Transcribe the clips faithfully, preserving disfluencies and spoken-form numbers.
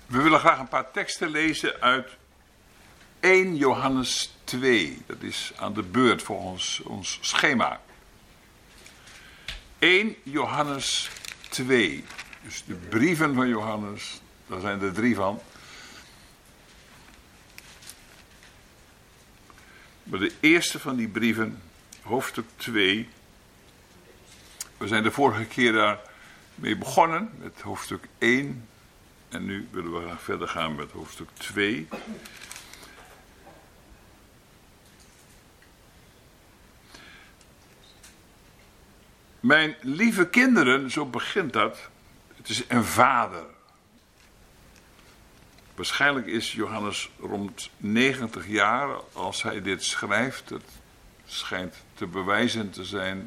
We willen graag een paar teksten lezen uit eerste Johannes twee. Dat is aan de beurt volgens ons schema. eerste Johannes twee. Dus de brieven van Johannes, daar zijn er drie van. Maar de eerste van die brieven, hoofdstuk twee. We zijn de vorige keer daarmee begonnen met hoofdstuk één. En nu willen we graag verder gaan met hoofdstuk twee. Mijn lieve kinderen, zo begint dat. Het is een vader. Waarschijnlijk is Johannes rond negentig jaar als hij dit schrijft. Het schijnt te bewijzen te zijn.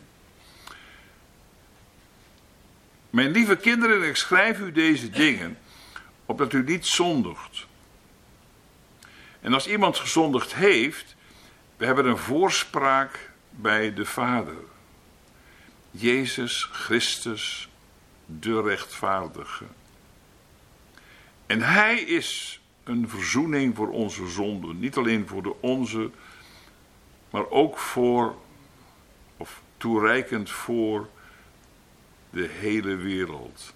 Mijn lieve kinderen, ik schrijf u deze dingen, opdat u niet zondigt. En als iemand gezondigd heeft, we hebben een voorspraak bij de Vader. Jezus Christus, de rechtvaardige. En hij is een verzoening voor onze zonden. Niet alleen voor de onze, maar ook voor, of toereikend voor de hele wereld.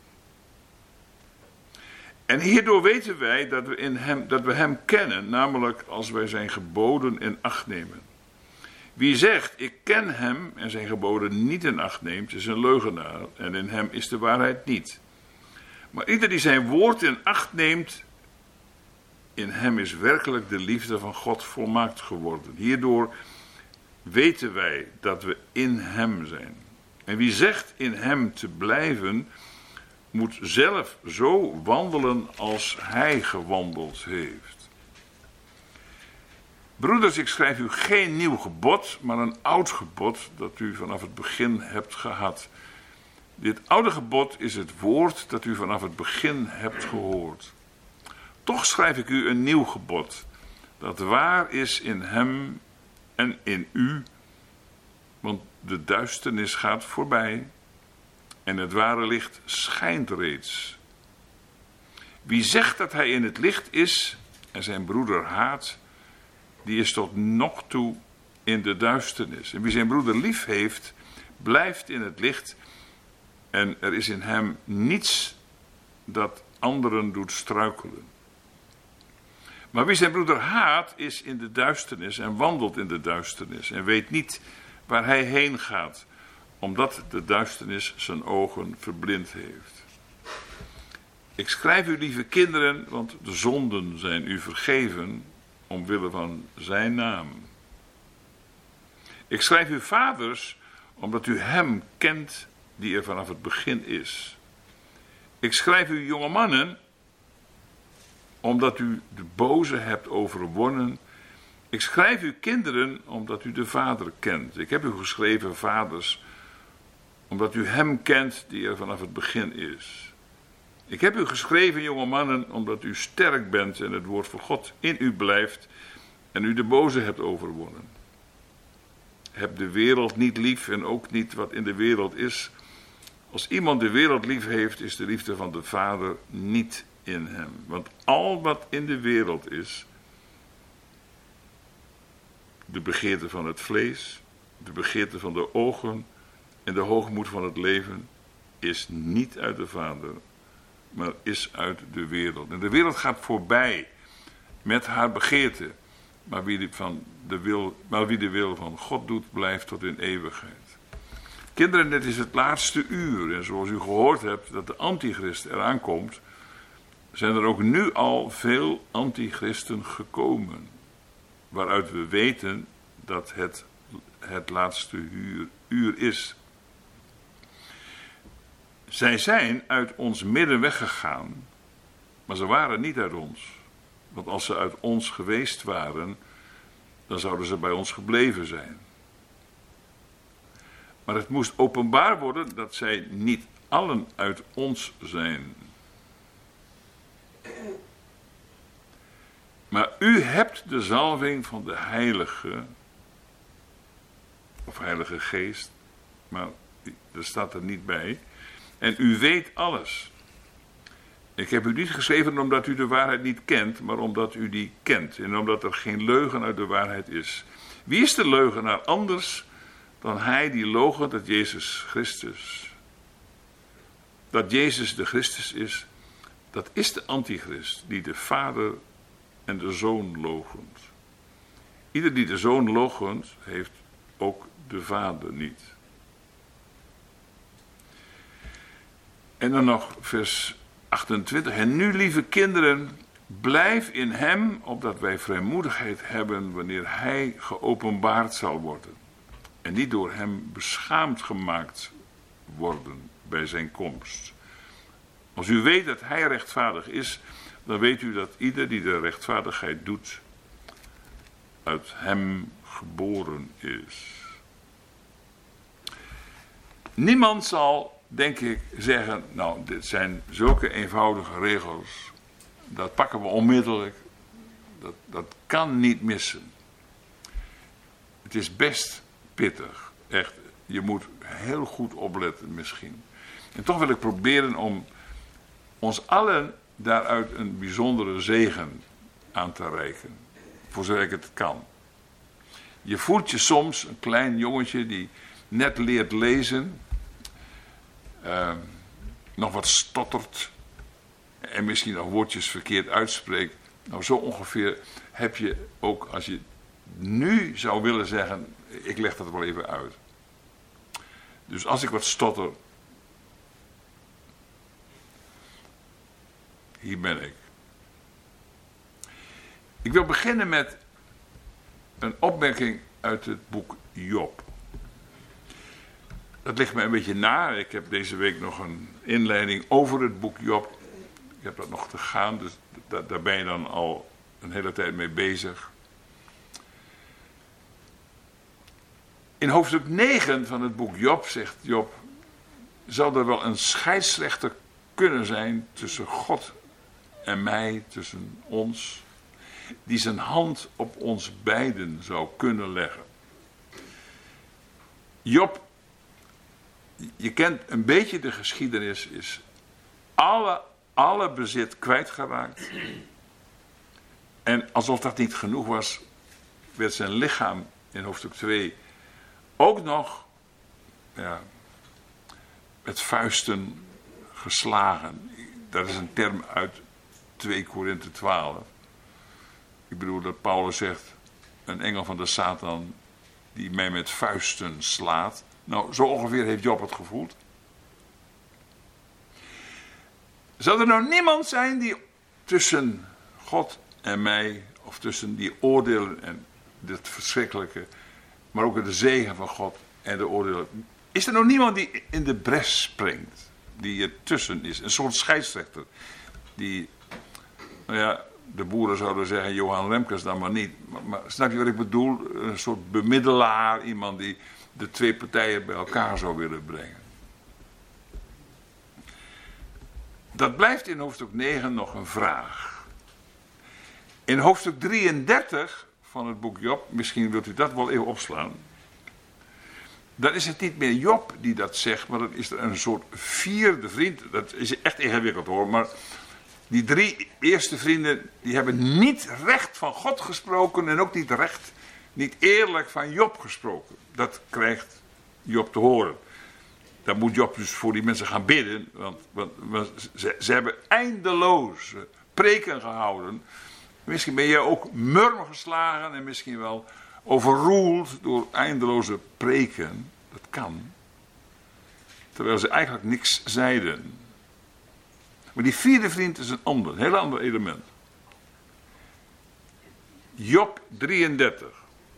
En hierdoor weten wij dat we, in hem, dat we hem kennen, namelijk als wij zijn geboden in acht nemen. Wie zegt, ik ken hem en zijn geboden niet in acht neemt, is een leugenaar en in hem is de waarheid niet. Maar ieder die zijn woord in acht neemt, in hem is werkelijk de liefde van God volmaakt geworden. Hierdoor weten wij dat we in hem zijn. En wie zegt in hem te blijven, moet zelf zo wandelen als hij gewandeld heeft. Broeders, ik schrijf u geen nieuw gebod, maar een oud gebod dat u vanaf het begin hebt gehad. Dit oude gebod is het woord dat u vanaf het begin hebt gehoord. Toch schrijf ik u een nieuw gebod, dat waar is in hem en in u, want de duisternis gaat voorbij en het ware licht schijnt reeds. Wie zegt dat hij in het licht is en zijn broeder haat, die is tot nog toe in de duisternis. En wie zijn broeder lief heeft, blijft in het licht en er is in hem niets dat anderen doet struikelen. Maar wie zijn broeder haat, is in de duisternis en wandelt in de duisternis en weet niet waar hij heen gaat, omdat de duisternis zijn ogen verblind heeft. Ik schrijf u, lieve kinderen, want de zonden zijn u vergeven omwille van zijn naam. Ik schrijf u, vaders, omdat u hem kent die er vanaf het begin is. Ik schrijf u, jonge mannen, omdat u de boze hebt overwonnen. Ik schrijf u, kinderen, omdat u de Vader kent. Ik heb u geschreven, vaders, omdat u hem kent die er vanaf het begin is. Ik heb u geschreven, jonge mannen, omdat u sterk bent en het woord van God in u blijft en u de boze hebt overwonnen. Heb de wereld niet lief en ook niet wat in de wereld is. Als iemand de wereld lief heeft, is de liefde van de Vader niet in hem. Want al wat in de wereld is, de begeerte van het vlees, de begeerte van de ogen en de hoogmoed van het leven, is niet uit de Vader, maar is uit de wereld. En de wereld gaat voorbij met haar begeerte, maar wie de, van de wil, maar wie de wil van God doet, blijft tot in eeuwigheid. Kinderen, dit is het laatste uur. En zoals u gehoord hebt dat de antichrist eraan komt, zijn er ook nu al veel antichristen gekomen, waaruit we weten dat het het laatste uur, uur is. Zij zijn uit ons midden weggegaan, maar ze waren niet uit ons. Want als ze uit ons geweest waren, dan zouden ze bij ons gebleven zijn. Maar het moest openbaar worden dat zij niet allen uit ons zijn. Maar u hebt de zalving van de Heilige, of Heilige Geest, maar dat staat er niet bij. En u weet alles. Ik heb u niet geschreven omdat u de waarheid niet kent, maar omdat u die kent. En omdat er geen leugen uit de waarheid is. Wie is de leugenaar anders dan hij die loochent dat Jezus Christus? Dat Jezus de Christus is, dat is de antichrist die de Vader en de Zoon loochent. Ieder die de Zoon loochent, heeft ook de Vader niet. En dan nog vers achtentwintig. En nu, lieve kinderen, blijf in hem, opdat wij vrijmoedigheid hebben wanneer hij geopenbaard zal worden. En niet door hem beschaamd gemaakt worden bij zijn komst. Als u weet dat hij rechtvaardig is, dan weet u dat ieder die de rechtvaardigheid doet, uit hem geboren is. Niemand zal, denk ik, zeggen, nou, dit zijn zulke eenvoudige regels, dat pakken we onmiddellijk, dat, dat kan niet missen. Het is best pittig, echt, je moet heel goed opletten misschien. En toch wil ik proberen om ons allen daaruit een bijzondere zegen aan te reiken, voor zover ik het kan. Je voelt je soms, een klein jongetje die net leert lezen, uh, nog wat stottert en misschien nog woordjes verkeerd uitspreekt. Nou, zo ongeveer heb je ook, als je nu zou willen zeggen, ik leg dat wel even uit. Dus als ik wat stotter, hier ben ik. Ik wil beginnen met een opmerking uit het boek Job. Dat ligt me een beetje na. Ik heb deze week nog een inleiding over het boek Job. Ik heb dat nog te gaan, dus da- daar ben je dan al een hele tijd mee bezig. In hoofdstuk negen van het boek Job zegt Job, zou er wel een scheidsrechter kunnen zijn tussen God en mij, tussen ons, die zijn hand op ons beiden zou kunnen leggen. Job, je kent een beetje de geschiedenis, is alle, alle bezit kwijtgeraakt. En alsof dat niet genoeg was, werd zijn lichaam in hoofdstuk twee ook nog ja, met vuisten geslagen. Dat is een term uit twee Korinthe twaalf. Ik bedoel dat Paulus zegt, een engel van de Satan die mij met vuisten slaat. Nou, zo ongeveer heeft Job het gevoeld. Zou er nou niemand zijn die tussen God en mij, of tussen die oordelen en dit verschrikkelijke, maar ook de zegen van God en de oordelen. Is er nog niemand die in de bres springt, die er tussen is, een soort scheidsrechter, die, nou ja, de boeren zouden zeggen, Johan Remkes dan maar niet. Maar, maar snap je wat ik bedoel? Een soort bemiddelaar, iemand die de twee partijen bij elkaar zou willen brengen. Dat blijft in hoofdstuk negen nog een vraag. In hoofdstuk drieëndertig van het boek Job, misschien wilt u dat wel even opslaan. Dan is het niet meer Job die dat zegt, maar dan is er een soort vierde vriend. Dat is echt ingewikkeld hoor, maar die drie eerste vrienden, die hebben niet recht van God gesproken en ook niet recht, niet eerlijk van Job gesproken. Dat krijgt Job te horen. Dan moet Job dus voor die mensen gaan bidden, want, want, want ze, ze hebben eindeloos preken gehouden. Misschien ben je ook murm geslagen en misschien wel overroeld door eindeloze preken. Dat kan. Terwijl ze eigenlijk niks zeiden. Maar die vierde vriend is een ander, een heel ander element. Job drieëndertig.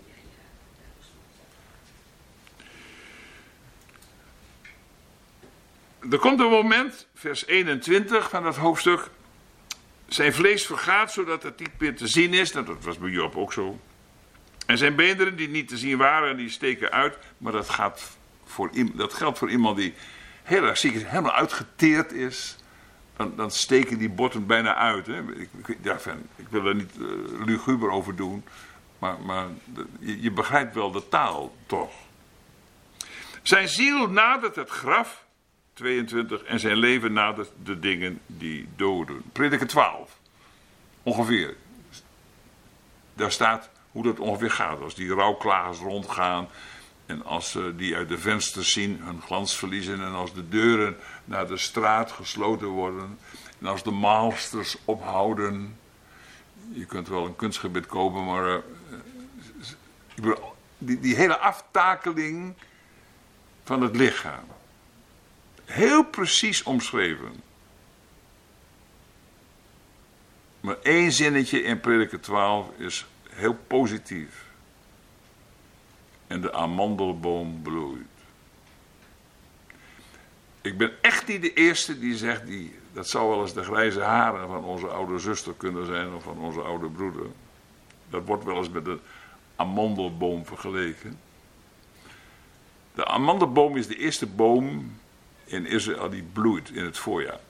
Er komt een moment, vers eenentwintig van dat hoofdstuk. Zijn vlees vergaat zodat het niet meer te zien is. Nou, dat was bij Job ook zo. En zijn beenderen die niet te zien waren, die steken uit. Maar dat, gaat voor, dat geldt voor iemand die heel erg ziek is, helemaal uitgeteerd is. Dan, dan steken die botten bijna uit. Hè. Ik, ik, ja, ik wil er niet uh, luguber over doen. Maar, maar je, je begrijpt wel de taal, toch? Zijn ziel nadert het graf, tweeëntwintig. En zijn leven nadert de dingen die doden. Prediker twaalf. Ongeveer. Daar staat hoe dat ongeveer gaat. Als die rouwklagers rondgaan. En als ze die uit de vensters zien hun glans verliezen. En als de deuren naar de straat gesloten worden. En als de maalsters ophouden. Je kunt wel een kunstgebit kopen, maar uh, ik bedoel, die, die hele aftakeling van het lichaam. Heel precies omschreven. Maar één zinnetje in Prediker twaalf is heel positief. En de amandelboom bloeit. Ik ben echt niet de eerste die zegt, die, dat zou wel eens de grijze haren van onze oude zuster kunnen zijn of van onze oude broeder. Dat wordt wel eens met de amandelboom vergeleken. De amandelboom is de eerste boom in Israël die bloeit in het voorjaar.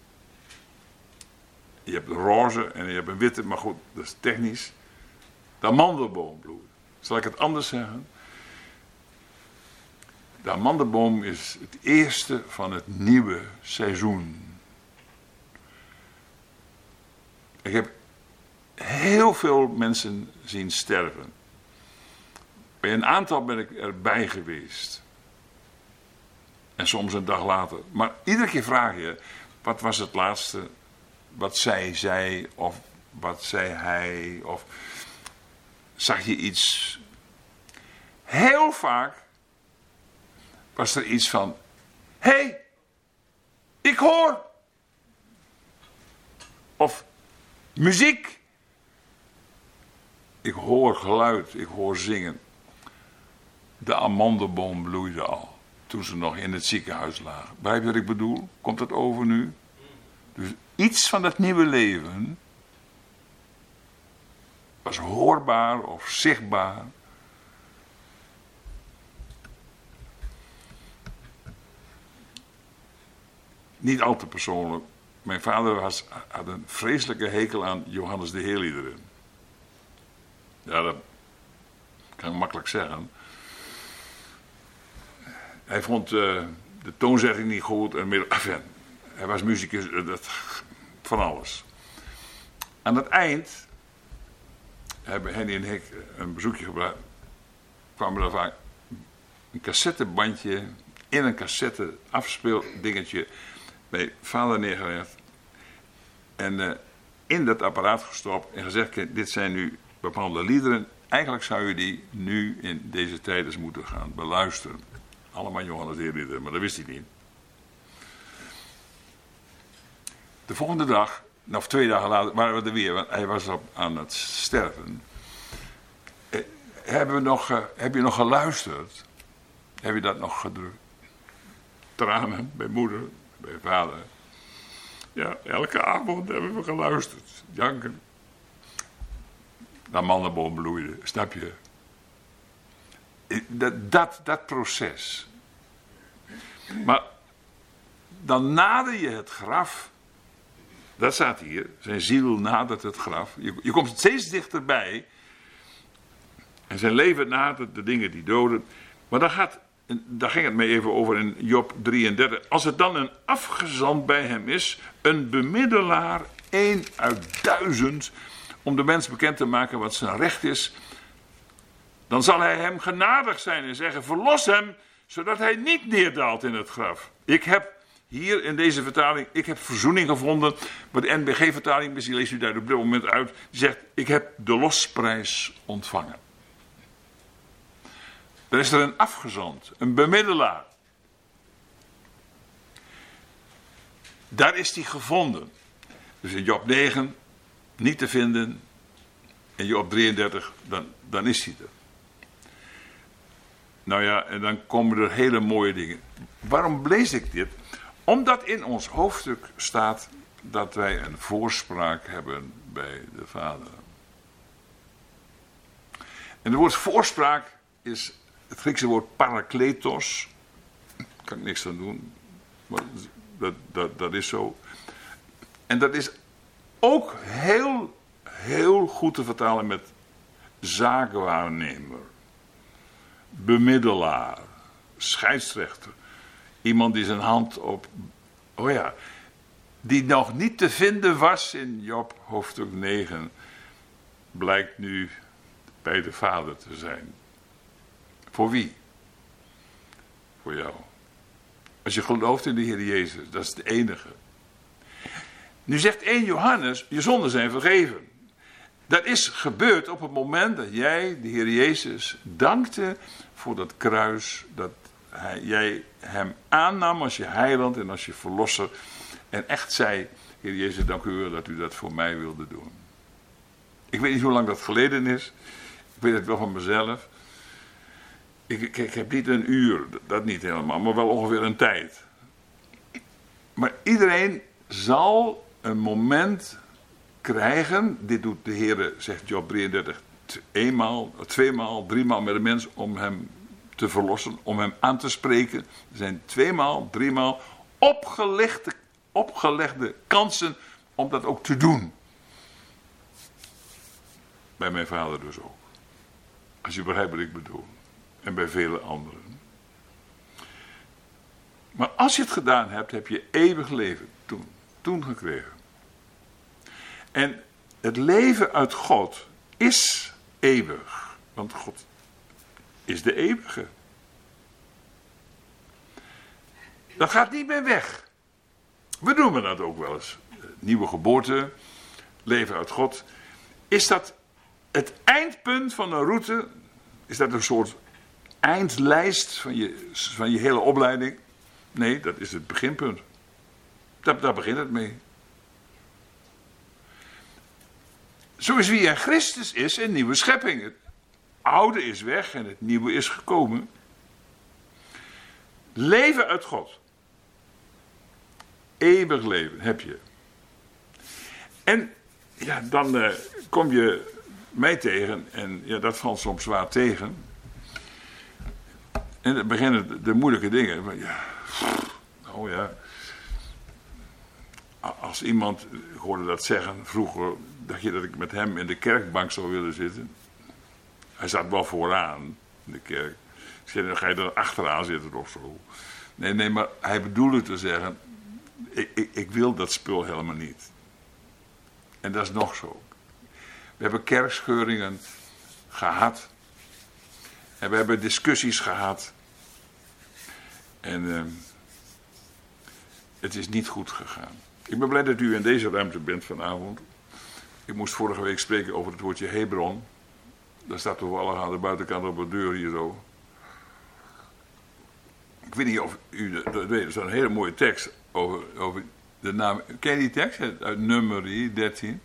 Je hebt een roze en je hebt een witte, maar goed, dat is technisch. De amandelboom bloeit. Zal ik het anders zeggen? De amandelboom is het eerste van het nieuwe seizoen. Ik heb heel veel mensen zien sterven. Bij een aantal ben ik erbij geweest. En soms een dag later. Maar iedere keer vraag je, wat was het laatste? Wat zei zij? Of wat zei hij? Of zag je iets? Heel vaak was er iets van, hé, hey, ik hoor. Of muziek. Ik hoor geluid, ik hoor zingen. De amandelboom bloeide al, toen ze nog in het ziekenhuis lagen. Begrijp je wat ik bedoel? Komt dat over nu? Dus iets van dat nieuwe leven was hoorbaar of zichtbaar. Niet al te persoonlijk. Mijn vader was, had een vreselijke hekel aan Johannes de Heerliederen. Ja, dat kan ik makkelijk zeggen. Hij vond uh, de toonzetting niet goed. En meer, enfin, hij was muzikus, uh, dat, van alles. Aan het eind hebben Henny en ik een bezoekje gebracht. Kwamen er vaak een cassettebandje in een cassette afspeeldingetje bij vader neergelegd. En uh, in dat apparaat gestopt en gezegd, dit zijn nu bepaalde liederen. Eigenlijk zou je die nu in deze tijd eens moeten gaan beluisteren. Allemaal Johannes de Heerliederen, maar dat wist hij niet. De volgende dag, of twee dagen later, waren we er weer, want hij was op, aan het sterven. Eh, hebben we nog, uh, heb je nog geluisterd? Heb je dat nog gedrukt? Tranen bij moeder, bij vader. Ja, elke avond hebben we geluisterd. Janken. De amandelboom bloeide, snap je? Dat, dat, dat proces. Maar dan nader je het graf. Dat staat hier. Zijn ziel nadert het graf. Je, je komt steeds dichterbij. En zijn leven nadert de dingen die doden. Maar dan gaat, daar ging het mee even over in Job drieëndertig. Als het dan een afgezant bij hem is. Een bemiddelaar, één uit duizend. Om de mens bekend te maken wat zijn recht is. Dan zal hij hem genadig zijn en zeggen, verlos hem, zodat hij niet neerdaalt in het graf. Ik heb hier in deze vertaling, ik heb verzoening gevonden. Maar de N B G-vertaling, misschien leest u daar op dit moment uit, die zegt, ik heb de losprijs ontvangen. Er is er een afgezant, een bemiddelaar. Daar is hij gevonden. Dus in Job negen, niet te vinden. En Job drieëndertig, dan, dan is hij er. Nou ja, en dan komen er hele mooie dingen. Waarom lees ik dit? Omdat in ons hoofdstuk staat dat wij een voorspraak hebben bij de Vader. En het woord voorspraak is het Griekse woord parakletos. Daar kan ik niks aan doen. Maar dat, dat, dat is zo. En dat is ook heel, heel goed te vertalen met zaakwaarnemer. Bemiddelaar, scheidsrechter. Iemand die zijn hand op, oh ja, die nog niet te vinden was in Job hoofdstuk negen, blijkt nu bij de Vader te zijn. Voor wie? Voor jou. Als je gelooft in de Heer Jezus, dat is de enige. Nu zegt één Johannes, je zonden zijn vergeven. Dat is gebeurd op het moment dat jij de Heer Jezus dankte voor dat kruis, dat hij, jij hem aannam als je heiland en als je verlosser. En echt zei, Heer Jezus, dank u wel dat u dat voor mij wilde doen. Ik weet niet hoe lang dat geleden is. Ik weet het wel van mezelf. Ik, ik, ik heb niet een uur, dat niet helemaal, maar wel ongeveer een tijd. Maar iedereen zal een moment krijgen. Dit doet de Heer, zegt Job drieëndertig, eenmaal, tweemaal, driemaal met de mens om hem te verlossen, om hem aan te spreken. Er zijn tweemaal, driemaal opgelegde, opgelegde kansen om dat ook te doen. Bij mijn vader dus ook. Als je begrijpt wat ik bedoel. En bij vele anderen. Maar als je het gedaan hebt, heb je eeuwig leven toen, toen gekregen. En het leven uit God is eeuwig. Want God is de eeuwige. Dat gaat niet meer weg. We noemen dat ook wel eens. Nieuwe geboorte, leven uit God. Is dat het eindpunt van een route? Is dat een soort eindlijst van je, van je hele opleiding? Nee, dat is het beginpunt. Daar, daar begint het mee. Zo is wie in Christus is een nieuwe schepping. Het oude is weg en het nieuwe is gekomen. Leven uit God. Eeuwig leven heb je. En ja, dan uh, kom je mij tegen en ja, dat valt soms zwaar tegen. En dan beginnen de, de moeilijke dingen. Maar ja, oh ja. Als iemand, ik hoorde dat zeggen vroeger, dacht je dat ik met hem in de kerkbank zou willen zitten. Hij zat wel vooraan in de kerk. Ik zei, dan ga je er achteraan zitten of zo. Nee, nee, maar hij bedoelde te zeggen, ik, ik, ik wil dat spul helemaal niet. En dat is nog zo. We hebben kerkscheuringen gehad. En we hebben discussies gehad. En uh, het is niet goed gegaan. Ik ben blij dat u in deze ruimte bent vanavond. Ik moest vorige week spreken over het woordje Hebron. Dat staat toevallig aan de buitenkant op de deur hier zo. Ik weet niet of u dat weet. Er is een hele mooie tekst over, over de naam. Ken je die tekst? Uit Numeri dertien.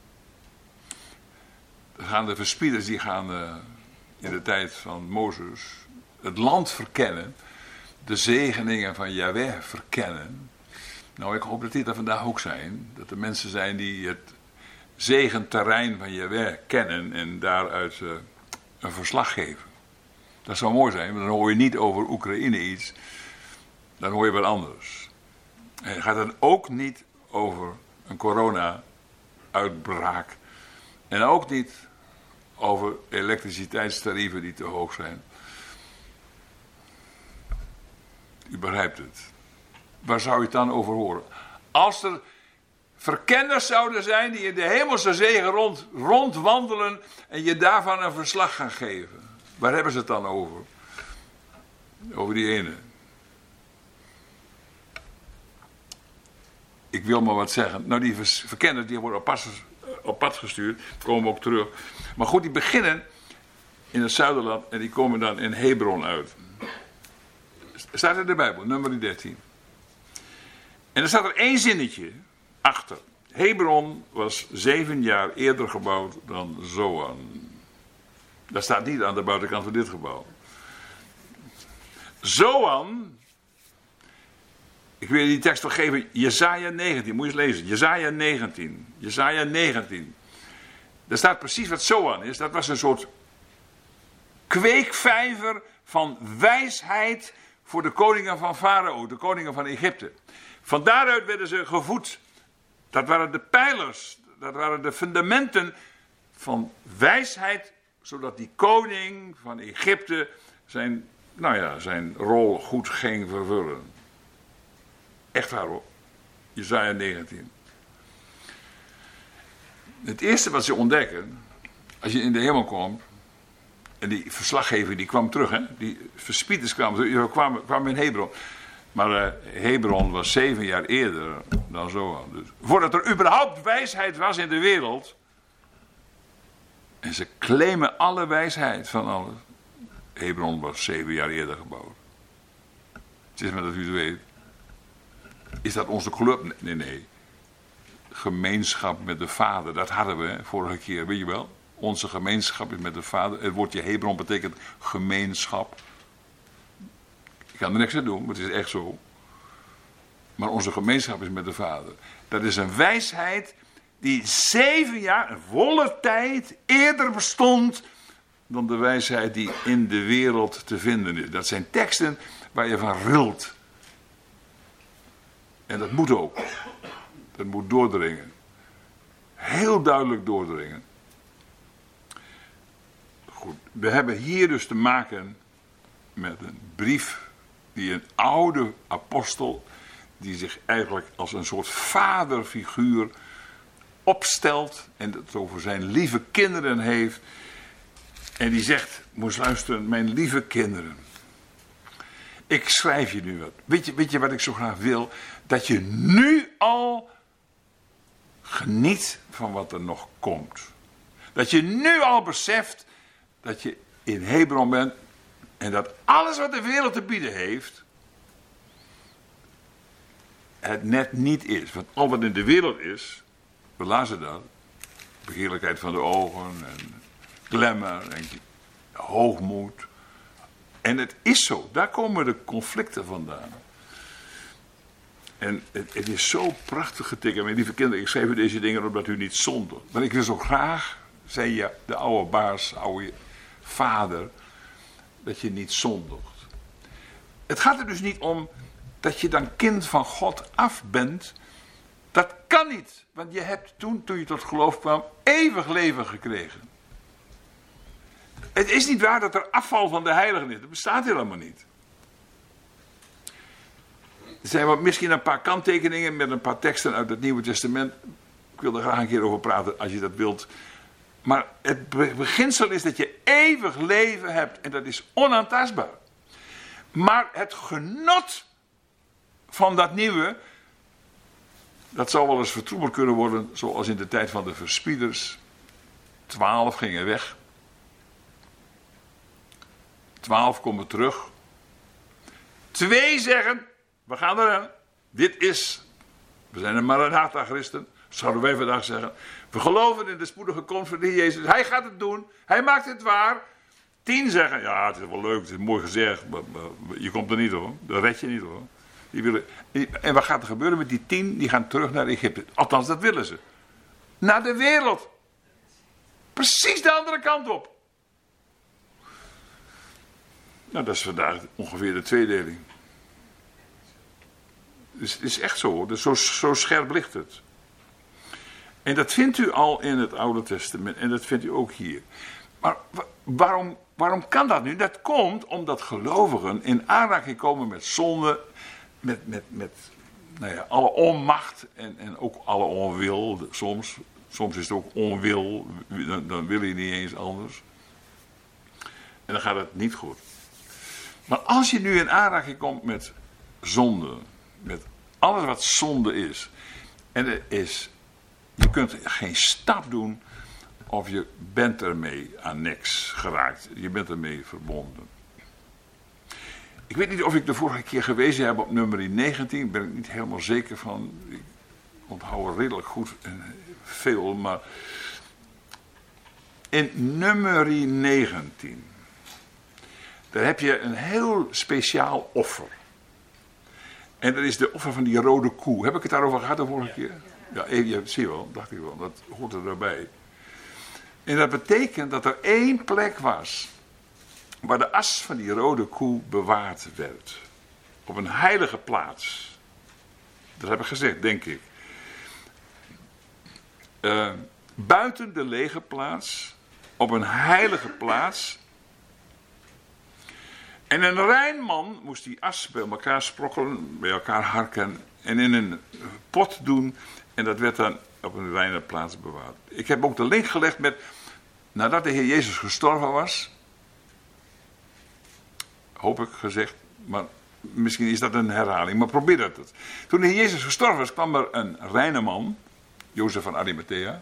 Dan gaan de verspieders, die gaan uh, in de tijd van Mozes het land verkennen. De zegeningen van Yahweh verkennen. Nou, ik hoop dat dit er vandaag ook zijn. Dat er mensen zijn die het zegenterrein van Yahweh kennen en daaruit uh, een verslag geven. Dat zou mooi zijn, want dan hoor je niet over Oekraïne iets. Dan hoor je wat anders. En het gaat dan ook niet over een corona-uitbraak. En ook niet over elektriciteitstarieven die te hoog zijn. U begrijpt het. Waar zou je het dan over horen? Als er verkenners zouden zijn die in de hemelse zegen rond, rondwandelen en je daarvan een verslag gaan geven. Waar hebben ze het dan over? Over die ene. Ik wil maar wat zeggen. Nou, die verkenners die worden op pad, op pad gestuurd. Komen ook terug. Maar goed, die beginnen in het Zuiderland en die komen dan in Hebron uit. Staat in de Bijbel, nummer dertien. En er staat er één zinnetje achter. Hebron was zeven jaar eerder gebouwd dan Zoan. Dat staat niet aan de buitenkant van dit gebouw. Zoan, ik wil je die tekst nog geven, Jesaja negentien, moet je eens lezen. Jesaja negentien, Jesaja negentien. Daar staat precies wat Zoan is. Dat was een soort kweekvijver van wijsheid voor de koningen van Farao, de koningen van Egypte. Van daaruit werden ze gevoed. Dat waren de pijlers, dat waren de fundamenten van wijsheid, zodat die koning van Egypte zijn, nou ja, zijn rol goed ging vervullen. Echt waar hoor. Jesaja negentien. Het eerste wat ze ontdekken, als je in de hemel komt, en die verslaggever die kwam terug, hè, die verspieders kwamen terug, die kwamen, kwamen in Hebron. Maar uh, Hebron was zeven jaar eerder dan zo. Dus voordat er überhaupt wijsheid was in de wereld. En ze claimen alle wijsheid van alles. Hebron was zeven jaar eerder gebouwd. Het is maar dat u het weet. Is dat onze club? Nee, nee. Gemeenschap met de Vader. Dat hadden we hè, vorige keer, weet je wel. Onze gemeenschap is met de Vader. Het woordje Hebron betekent gemeenschap. Ik kan er niks aan doen, maar het is echt zo. Maar onze gemeenschap is met de Vader. Dat is een wijsheid die zeven jaar, een volle tijd, eerder bestond dan de wijsheid die in de wereld te vinden is. Dat zijn teksten waar je van rilt. En dat moet ook. Dat moet doordringen. Heel duidelijk doordringen. Goed, we hebben hier dus te maken met een brief die een oude apostel, die zich eigenlijk als een soort vaderfiguur opstelt en het over zijn lieve kinderen heeft. En die zegt, moest luisteren, mijn lieve kinderen. Ik schrijf je nu wat. Weet je, weet je wat ik zo graag wil? Dat je nu al geniet van wat er nog komt. Dat je nu al beseft dat je in Hebron bent. En dat alles wat de wereld te bieden heeft, het net niet is. Want al wat in de wereld is, we lazen dat. Begeerlijkheid van de ogen en glamour en hoogmoed. En het is zo. Daar komen de conflicten vandaan. En het, het is zo prachtig getekend. Mijn lieve kinderen, ik schrijf u deze dingen omdat u niet zondigt. Maar ik wil zo graag, zei je, de oude baas, oude vader, dat je niet zondigt. Het gaat er dus niet om dat je dan kind van God af bent. Dat kan niet. Want je hebt toen, toen je tot geloof kwam, eeuwig leven gekregen. Het is niet waar dat er afval van de heiligen is. Dat bestaat helemaal niet. Er zijn wat, misschien een paar kanttekeningen met een paar teksten uit het Nieuwe Testament. Ik wil er graag een keer over praten als je dat wilt. Maar het beginsel is dat je eeuwig leven hebt. En dat is onaantastbaar. Maar het genot van dat nieuwe, dat zou wel eens vertroebeld kunnen worden. Zoals in de tijd van de verspieders. Twaalf gingen weg. Twaalf komen terug. Twee zeggen, we gaan erin. Dit is, we zijn een Maranatha-christen. Zouden wij vandaag zeggen. We geloven in de spoedige komst van de Heer Jezus. Hij gaat het doen. Hij maakt het waar. Tien zeggen, ja, het is wel leuk, het is mooi gezegd. Maar, maar je komt er niet hoor. Dat red je niet hoor. Die willen, en wat gaat er gebeuren met die tien? Die gaan terug naar Egypte. Althans, dat willen ze. Naar de wereld. Precies de andere kant op. Nou, dat is vandaag ongeveer de tweedeling. Dus het is echt zo hoor. Dus zo, zo scherp ligt het. En dat vindt u al in het Oude Testament. En dat vindt u ook hier. Maar waarom, waarom kan dat nu? Dat komt omdat gelovigen in aanraking komen met zonde. Met, met, met nou ja, alle onmacht. En, en ook alle onwil. Soms, soms is het ook onwil. Dan, dan wil je niet eens anders. En dan gaat het niet goed. Maar als je nu in aanraking komt met zonde. Met alles wat zonde is. En er is... Je kunt geen stap doen of je bent ermee aan niks geraakt. Je bent ermee verbonden. Ik weet niet of ik de vorige keer gewezen heb op nummer negentien. Daar ben ik niet helemaal zeker van. Ik onthoud het redelijk goed en veel. Maar in nummer negentien. Daar heb je een heel speciaal offer. En dat is de offer van die rode koe. Heb ik het daarover gehad de vorige keer? Ja, je, zie je wel, dacht ik wel. Dat hoort er daarbij. En dat betekent dat er één plek was waar de as van die rode koe bewaard werd. Op een heilige plaats. Dat heb ik gezegd, denk ik. Uh, buiten de lege plaats. Op een heilige plaats. En een rein man moest die as bij elkaar sprokkelen, bij elkaar harken en in een pot doen. En dat werd dan op een reine plaats bewaard. Ik heb ook de link gelegd met, nadat de Heer Jezus gestorven was, hoop ik gezegd, maar misschien is dat een herhaling, maar probeer dat het. Toen de Heer Jezus gestorven was, kwam er een reine man, Jozef van Arimathea.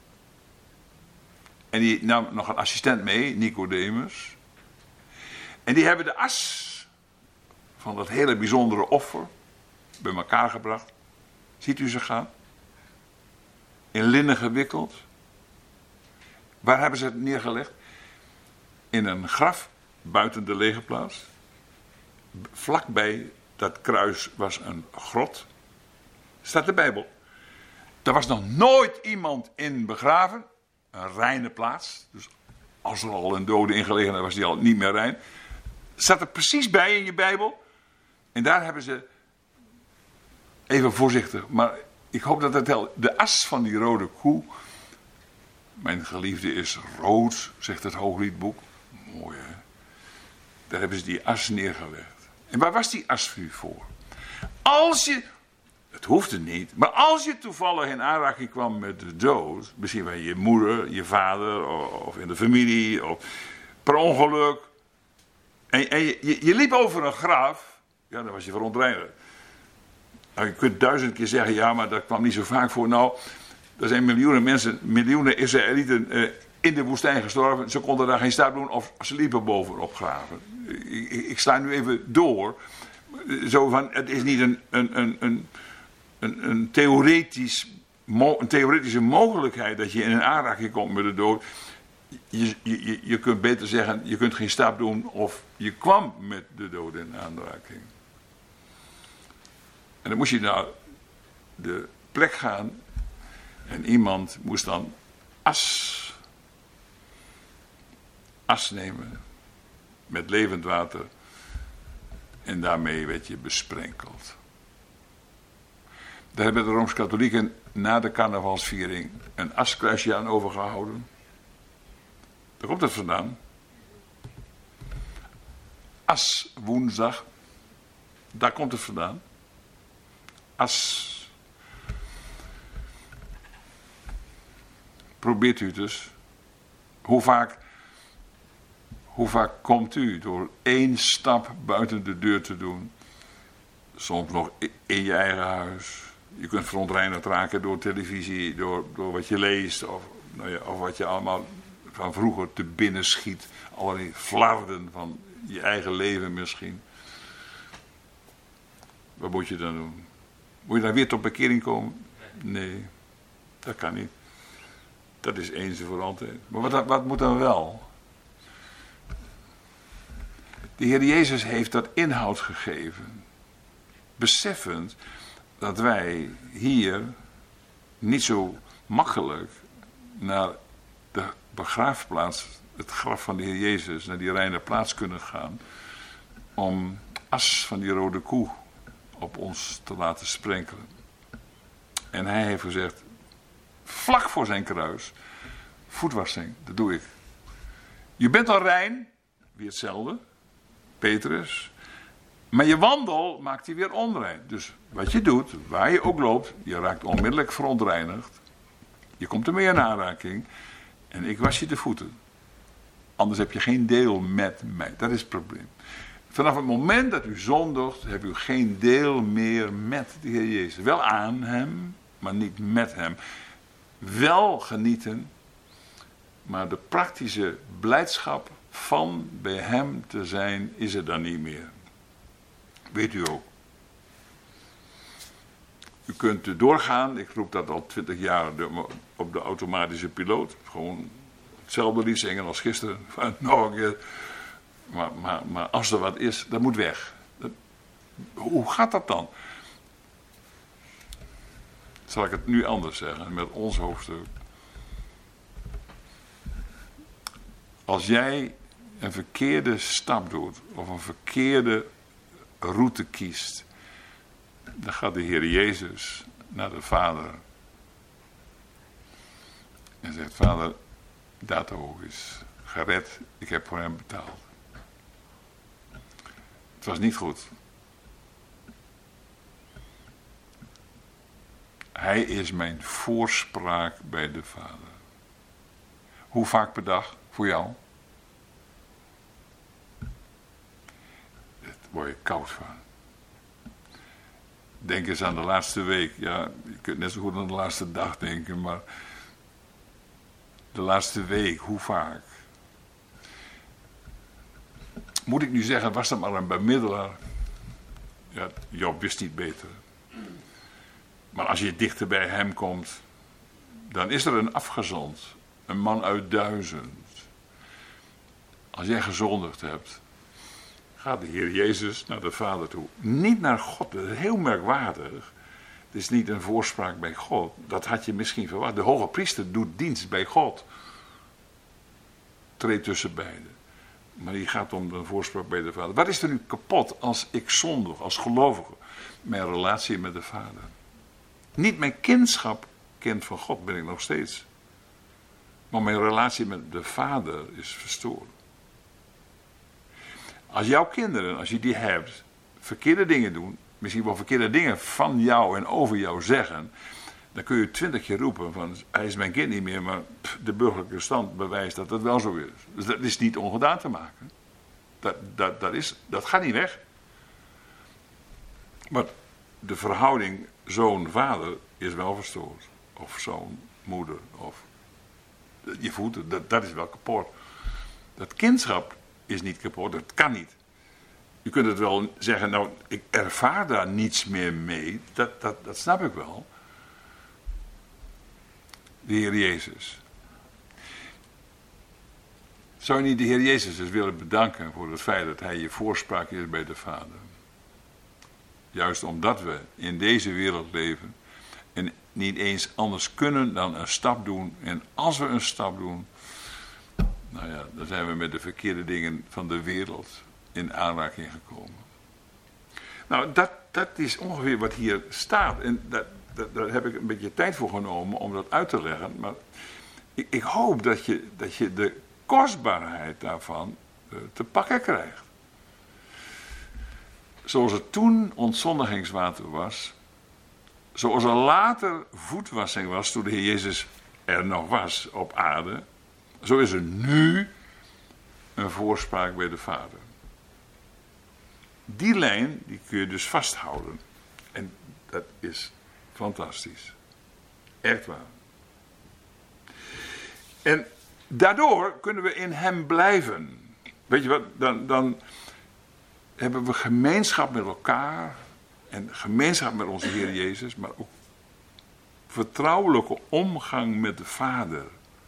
En die nam nog een assistent mee, Nicodemus. En die hebben de as van dat hele bijzondere offer bij elkaar gebracht. Ziet u ze gaan? In linnen gewikkeld. Waar hebben ze het neergelegd? In een graf buiten de legerplaats. Vlakbij dat kruis was een grot. Staat de Bijbel. Er was nog nooit iemand in begraven. Een reine plaats. Dus als er al een dode ingelegen was, was die al niet meer rein. Staat er precies bij in je Bijbel. En daar hebben ze, even voorzichtig, maar ik hoop dat het helpt. De as van die rode koe. Mijn geliefde is rood, zegt het Hoogliedboek. Mooi hè. Daar hebben ze die as neergelegd. En waar was die as voor? Als je, het hoefde niet, maar als je toevallig in aanraking kwam met de dood, misschien bij je moeder, je vader, of in de familie, of per ongeluk, en, en je, je, je liep over een graf, ja, dan was je verontreinigd. Nou, je kunt duizend keer zeggen, ja, maar dat kwam niet zo vaak voor. Nou, er zijn miljoenen mensen, miljoenen Israëlieten uh, in de woestijn gestorven. Ze konden daar geen stap doen of ze liepen bovenop graven. Ik, ik, ik sla nu even door. Zo van, het is niet een, een, een, een, een, een, theoretisch, een theoretische mogelijkheid dat je in een aanraking komt met de dood. Je, je, je kunt beter zeggen, je kunt geen stap doen of je kwam met de dood in aanraking. En dan moest je naar de plek gaan en iemand moest dan as, as nemen met levend water en daarmee werd je besprenkeld. Daar hebben de Rooms-Katholieken na de carnavalsviering een askruisje aan overgehouden. Daar komt het vandaan. Aswoensdag, daar komt het vandaan. As. Probeert u dus. Hoe vaak, hoe vaak komt u door één stap buiten de deur te doen? Soms nog in je eigen huis. Je kunt verontreinigd raken door televisie, door, door wat je leest. Of, nou ja, of wat je allemaal van vroeger te binnen schiet. Allerlei flarden van je eigen leven misschien. Wat moet je dan doen? Moet je dan weer tot bekering komen? Nee, dat kan niet. Dat is eens en voor altijd. Maar wat, wat moet dan wel? De Heer Jezus heeft dat inhoud gegeven. Beseffend dat wij hier niet zo makkelijk naar de begraafplaats, het graf van de Heer Jezus, naar die reine plaats kunnen gaan. Om as van die rode koe op ons te laten sprenkelen. En hij heeft gezegd, vlak voor zijn kruis, voetwassing, dat doe ik. Je bent al rein, weer hetzelfde, Petrus, maar je wandel maakt je weer onrein. Dus wat je doet, waar je ook loopt, je raakt onmiddellijk verontreinigd. Je komt ermee in aanraking en ik was je de voeten. Anders heb je geen deel met mij, dat is het probleem. Vanaf het moment dat u zondigt, hebt u geen deel meer met de Heer Jezus. Wel aan hem, maar niet met hem. Wel genieten, maar de praktische blijdschap van bij hem te zijn, is er dan niet meer. Weet u ook. U kunt doorgaan, ik roep dat al twintig jaar op de automatische piloot. Gewoon hetzelfde lied zingen als gisteren. Nog een keer. Maar, maar, maar als er wat is, dat moet weg. Dat, hoe gaat dat dan? Zal ik het nu anders zeggen, met ons hoofdstuk. Als jij een verkeerde stap doet, of een verkeerde route kiest, dan gaat de Heer Jezus naar de Vader. En zegt, Vader, dat ook is gered, ik heb voor hem betaald. Het was niet goed. Hij is mijn voorspraak bij de Vader. Hoe vaak per dag voor jou? Daar word je koud van. Denk eens aan de laatste week. Ja, je kunt net zo goed aan de laatste dag denken, maar de laatste week, hoe vaak? Moet ik nu zeggen, was dat maar een bemiddelaar? Ja, Job wist niet beter. Maar als je dichter bij hem komt, dan is er een afgezond. Een man uit duizend. Als jij gezondigd hebt, gaat de Heer Jezus naar de Vader toe. Niet naar God, dat is heel merkwaardig. Het is niet een voorspraak bij God. Dat had je misschien verwacht. De hoge priester doet dienst bij God. Treedt tussen beiden. Maar die gaat om de voorspraak bij de Vader. Wat is er nu kapot als ik zondig, als gelovige? Mijn relatie met de Vader. Niet mijn kindschap, kind van God ben ik nog steeds. Maar mijn relatie met de Vader is verstoord. Als jouw kinderen, als je die hebt, verkeerde dingen doen, misschien wel verkeerde dingen van jou en over jou zeggen, dan kun je twintig keer roepen van, hij is mijn kind niet meer, maar pff, de burgerlijke stand bewijst dat dat wel zo is. Dus dat is niet ongedaan te maken. Dat, dat, dat, is, dat gaat niet weg. Maar de verhouding zoon-vader is wel verstoord. Of zoon-moeder. Of je voeten, dat, dat is wel kapot. Dat kindschap is niet kapot, dat kan niet. Je kunt het wel zeggen, nou, ik ervaar daar niets meer mee. Dat, dat, dat snap ik wel. De Heer Jezus. Zou je niet de Heer Jezus eens willen bedanken voor het feit dat hij je voorspraak is bij de Vader? Juist omdat we in deze wereld leven en niet eens anders kunnen dan een stap doen. En als we een stap doen, nou ja, dan zijn we met de verkeerde dingen van de wereld in aanraking gekomen. Nou, dat, dat is ongeveer wat hier staat. En dat, dat, daar heb ik een beetje tijd voor genomen om dat uit te leggen. Maar ik, ik hoop dat je, dat je de kostbaarheid daarvan uh, te pakken krijgt. Zoals het toen ontzondigingswater was, zoals er later voetwassing was toen de Heer Jezus er nog was op aarde, zo is er nu een voorspraak bij de Vader. Die lijn, die kun je dus vasthouden. En dat is fantastisch. Echt waar. En daardoor kunnen we in hem blijven. Weet je wat, dan, dan hebben we gemeenschap met elkaar en gemeenschap met onze Heer Jezus, maar ook vertrouwelijke omgang met de Vader.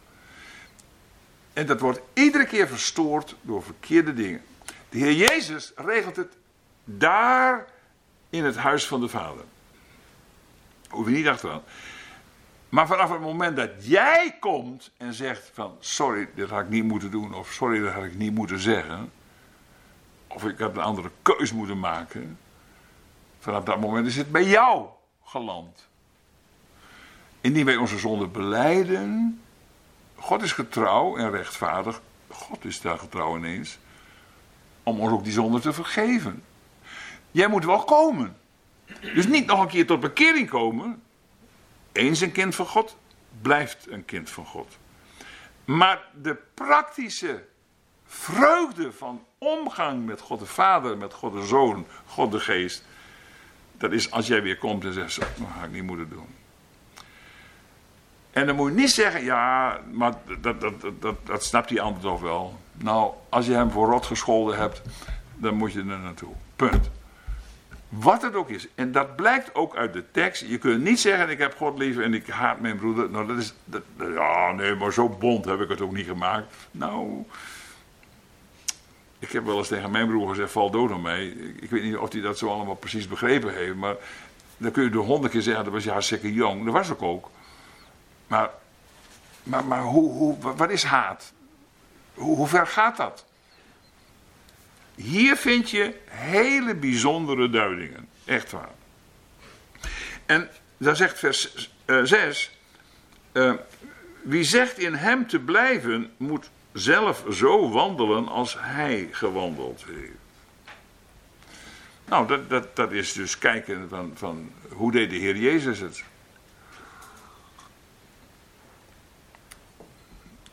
En dat wordt iedere keer verstoord door verkeerde dingen. De Heer Jezus regelt het daar in het huis van de Vader. Hoef je niet achteraan. Maar vanaf het moment dat jij komt en zegt van, sorry, dit had ik niet moeten doen, of sorry, dat had ik niet moeten zeggen, of ik had een andere keus moeten maken, vanaf dat moment is het bij jou geland. Indien wij onze zonde belijden, God is getrouw en rechtvaardig, God is daar getrouw ineens, om ons ook die zonde te vergeven. Jij moet wel komen. Dus niet nog een keer tot bekering komen. Eens een kind van God, blijft een kind van God. Maar de praktische vreugde van omgang met God de Vader, met God de Zoon, God de Geest, dat is als jij weer komt en zegt, dat ga ik niet moeten doen. En dan moet je niet zeggen, ja, maar dat, dat, dat, dat, dat snapt die ander toch wel. Nou, als je hem voor rot gescholden hebt, dan moet je er naartoe. Punt. Wat het ook is. En dat blijkt ook uit de tekst. Je kunt niet zeggen, ik heb God lief en ik haat mijn broeder. Nou, dat is, dat, ja, nee, maar zo bond heb ik het ook niet gemaakt. Nou, ik heb wel eens tegen mijn broer gezegd, val dood aan mij. Ik weet niet of hij dat zo allemaal precies begrepen heeft, maar dan kun je de honderd keer zeggen, dat was je hartstikke jong. Dat was ik ook. Maar, maar, maar hoe, hoe, wat is haat? Hoe, hoe ver gaat dat? Hier vind je hele bijzondere duidingen. Echt waar. En daar zegt vers uh, zes. Uh, wie zegt in hem te blijven, moet zelf zo wandelen als hij gewandeld heeft. Nou, dat, dat, dat is dus kijken van, van hoe deed de Heer Jezus het?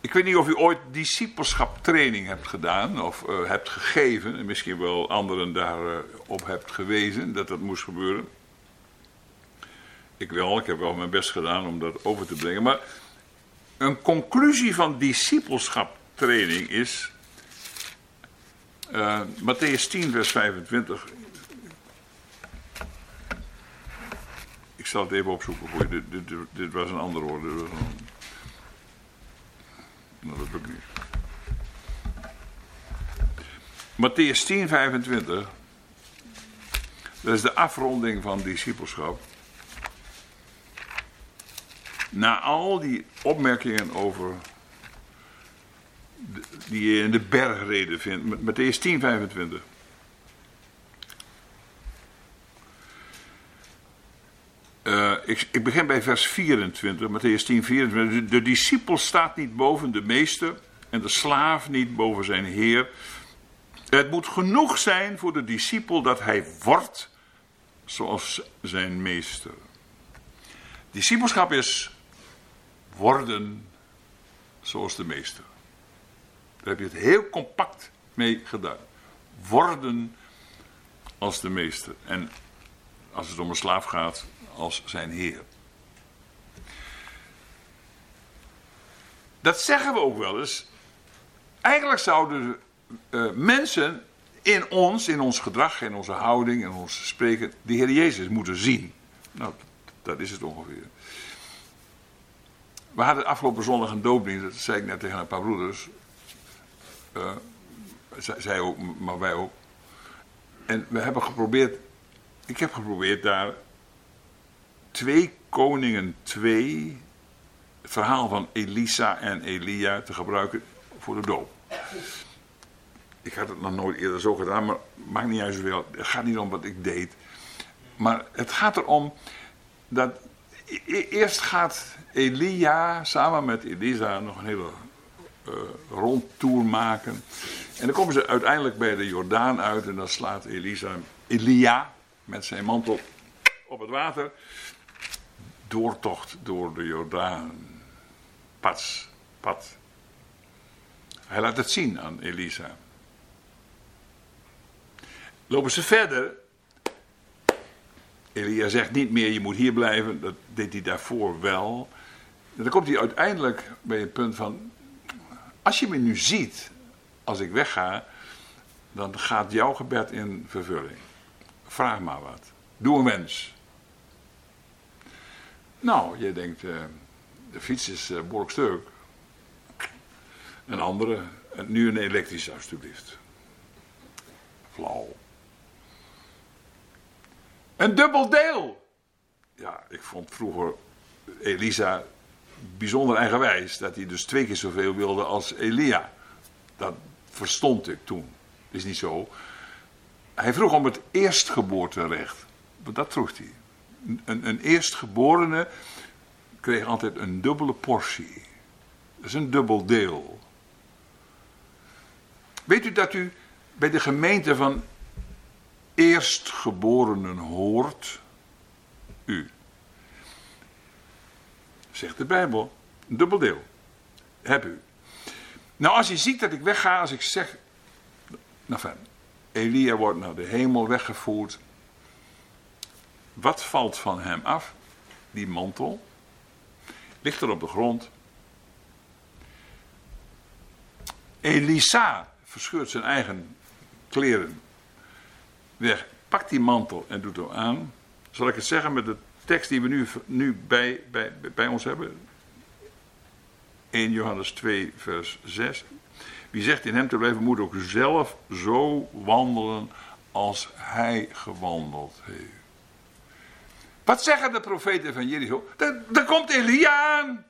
Ik weet niet of u ooit discipelschap training hebt gedaan of uh, hebt gegeven. En misschien wel anderen daarop uh, hebt gewezen dat dat moest gebeuren. Ik wel, ik heb wel mijn best gedaan om dat over te brengen. Maar een conclusie van discipelschap training is uh, Mattheüs tien vers vijfentwintig. Ik zal het even opzoeken voor je. Dit, dit, dit, dit was een ander woord. Dit was een... Nou, dat lukt niet. Mattheüs tien vijfentwintig. Dat is de afronding van discipelschap. Na al die opmerkingen over de, die je in de bergreden vindt. Mattheüs tien vijfentwintig. Uh, ik, ik begin bij vers vierentwintig, Mattheüs tien vierentwintig. De, de discipel staat niet boven de meester en de slaaf niet boven zijn heer. Het moet genoeg zijn voor de discipel dat hij wordt zoals zijn meester. Discipelschap is worden zoals de meester. Daar heb je het heel compact mee gedaan. Worden als de meester. En als het om een slaaf gaat, als zijn heer. Dat zeggen we ook wel eens. Eigenlijk zouden uh, mensen in ons, in ons gedrag, in onze houding, in ons spreken, de Heer Jezus moeten zien. Nou, dat is het ongeveer. We hadden afgelopen zondag een doopdienst, dat zei ik net tegen een paar broeders. Uh, zij, zij ook, maar wij ook. En we hebben geprobeerd, ik heb geprobeerd daar twee Koningen twee, het verhaal van Elisa en Elia te gebruiken voor de doop. Ik had het nog nooit eerder zo gedaan, maar maakt niet uit zoveel. Het gaat niet om wat ik deed. Maar het gaat erom dat e- eerst gaat Elia samen met Elisa nog een hele uh, rondtour maken. En dan komen ze uiteindelijk bij de Jordaan uit en dan slaat Elisa, Elia met zijn mantel op het water. Doortocht door de Jordaan. Pats, pad. Hij laat het zien aan Elisa. Lopen ze verder. Elia zegt niet meer, je moet hier blijven. Dat deed hij daarvoor wel. En dan komt hij uiteindelijk bij het punt van, als je me nu ziet, als ik wegga, dan gaat jouw gebed in vervulling. Vraag maar wat. Doe een wens. Nou, je denkt, uh, de fiets is uh, behoorlijk stuk. Een andere, nu een elektrische alstublieft. Flauw. Een dubbel deel. Ja, ik vond vroeger Elisa bijzonder eigenwijs. Dat hij dus twee keer zoveel wilde als Elia. Dat verstond ik toen. Dat is niet zo. Hij vroeg om het eerstgeboorterecht. Dat vroeg hij. Een, een eerstgeborene kreeg altijd een dubbele portie. Dat is een dubbel deel. Weet u dat u bij de gemeente van eerstgeborenen hoort? U. Zegt de Bijbel. Een dubbel deel. Heb u. Nou, als je ziet dat ik wegga, als ik zeg, nou fijn, Elia wordt naar de hemel weggevoerd. Wat valt van hem af? Die mantel. Ligt er op de grond. Elisa verscheurt zijn eigen kleren weg. Pakt die mantel en doet hem aan. Zal ik het zeggen met de tekst die we nu, nu bij, bij, bij ons hebben? eerste Johannes twee vers zes. Wie zegt in hem te blijven, moet ook zelf zo wandelen als hij gewandeld heeft. Wat zeggen de profeten van Jericho? Er komt Elia aan.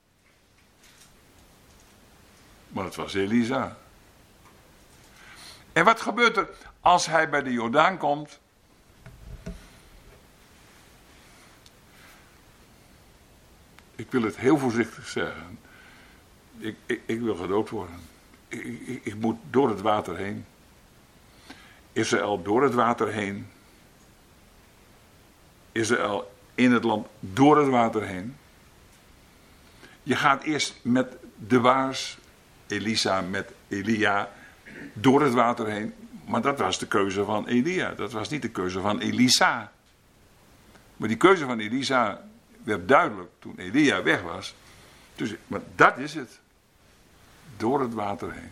Maar het was Elisa. En wat gebeurt er als hij bij de Jordaan komt? Ik wil het heel voorzichtig zeggen. Ik, ik, ik wil gedood worden. Ik, ik, ik moet door het water heen. Israël door het water heen. Israël in het land door het water heen. Je gaat eerst met de waars, Elisa met Elia, door het water heen. Maar dat was de keuze van Elia. Dat was niet de keuze van Elisa. Maar die keuze van Elisa werd duidelijk toen Elia weg was. Dus, maar dat is het. Door het water heen.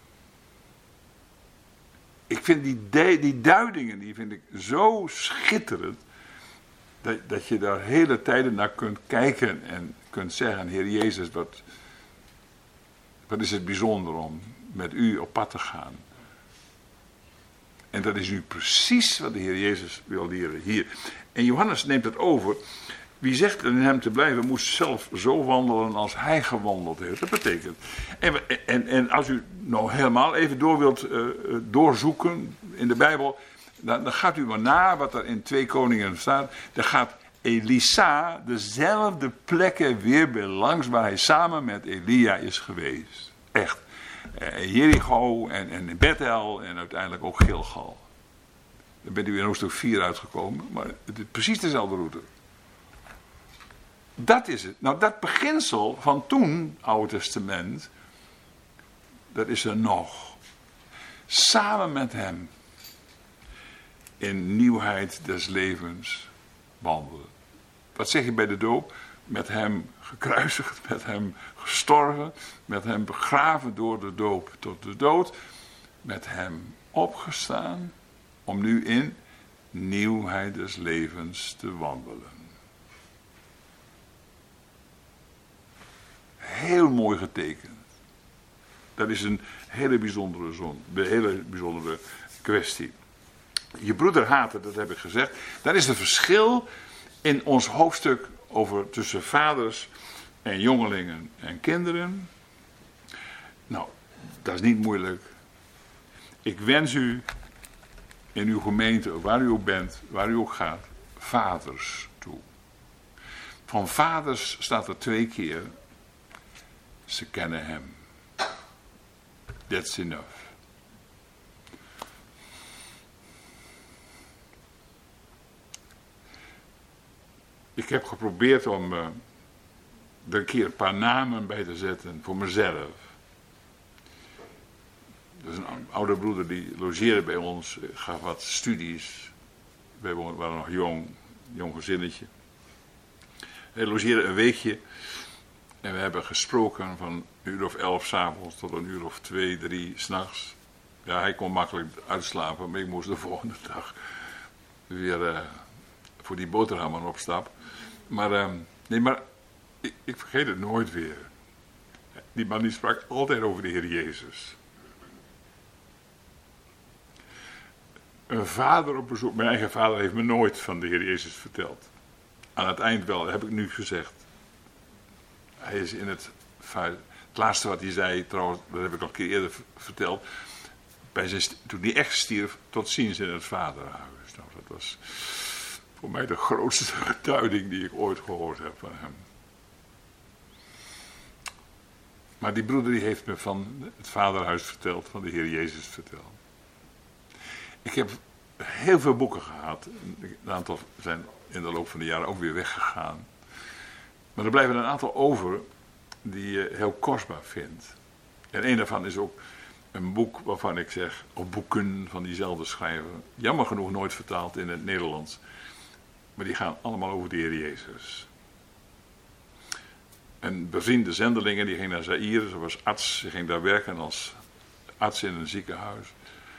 Ik vind die, de, die duidingen, die vind ik zo schitterend. Dat, dat je daar hele tijden naar kunt kijken en kunt zeggen, Heer Jezus, wat, wat is het bijzonder om met u op pad te gaan. En dat is nu precies wat de Heer Jezus wil leren hier. En Johannes neemt het over. Wie zegt in hem te blijven, moet zelf zo wandelen als hij gewandeld heeft. Dat betekent. En, en, en als u nou helemaal even door wilt uh, doorzoeken in de Bijbel, dan, dan gaat u maar na wat er in twee Koningen staat. Dan gaat Elisa dezelfde plekken weer bij langs waar hij samen met Elia is geweest. Echt. Uh, Jericho en, en Bethel en uiteindelijk ook Gilgal. Dan bent u in hoofdstuk vier uitgekomen, maar het is precies dezelfde route. Dat is het. Nou, dat beginsel van toen, Oude Testament, dat is er nog. Samen met hem in nieuwheid des levens wandelen. Wat zeg je bij de doop? Met hem gekruisigd, met hem gestorven, met hem begraven door de doop tot de dood, met hem opgestaan, om nu in nieuwheid des levens te wandelen. Heel mooi getekend. Dat is een hele bijzondere zon, een hele bijzondere kwestie. Je broeder haten, dat heb ik gezegd. Dat is het verschil in ons hoofdstuk over tussen vaders en jongelingen en kinderen. Nou, dat is niet moeilijk. Ik wens u in uw gemeente, waar u ook bent, waar u ook gaat, vaders toe. Van vaders staat er twee keer. Ze kennen hem. That's enough. Ik heb geprobeerd om uh, er een keer een paar namen bij te zetten voor mezelf. Er is een oude broeder die logeerde bij ons, gaf wat studies. Wij waren nog jong, jong gezinnetje. Hij logeerde een weekje. En we hebben gesproken van een uur of elf 's avonds tot een uur of twee, drie 's nachts. Ja, hij kon makkelijk uitslapen, maar ik moest de volgende dag weer uh, voor die boterhammen op stap. Maar, uh, nee, maar ik, ik vergeet het nooit weer. Die man die sprak altijd over de Heer Jezus. Een vader op bezoek, mijn eigen vader heeft me nooit van de Heer Jezus verteld. Aan het eind wel, dat heb ik nu gezegd. Hij is in het, het laatste wat hij zei, trouwens, dat heb ik al een keer eerder verteld. Bij zijn, toen hij echt stierf, tot ziens in het vaderhuis. Nou, dat was voor mij de grootste getuiging die ik ooit gehoord heb van hem. Maar die broeder die heeft me van het vaderhuis verteld, van de Heer Jezus verteld. Ik heb heel veel boeken gehad. Een aantal zijn in de loop van de jaren ook weer weggegaan. Maar er blijven een aantal over die je heel kostbaar vindt. En een daarvan is ook een boek waarvan ik zeg, of boeken van diezelfde schrijver, jammer genoeg nooit vertaald in het Nederlands. Maar die gaan allemaal over de Heer Jezus. Een bevriende zendelingen, die ging naar Zaïre, ze was arts, ze ging daar werken als arts in een ziekenhuis.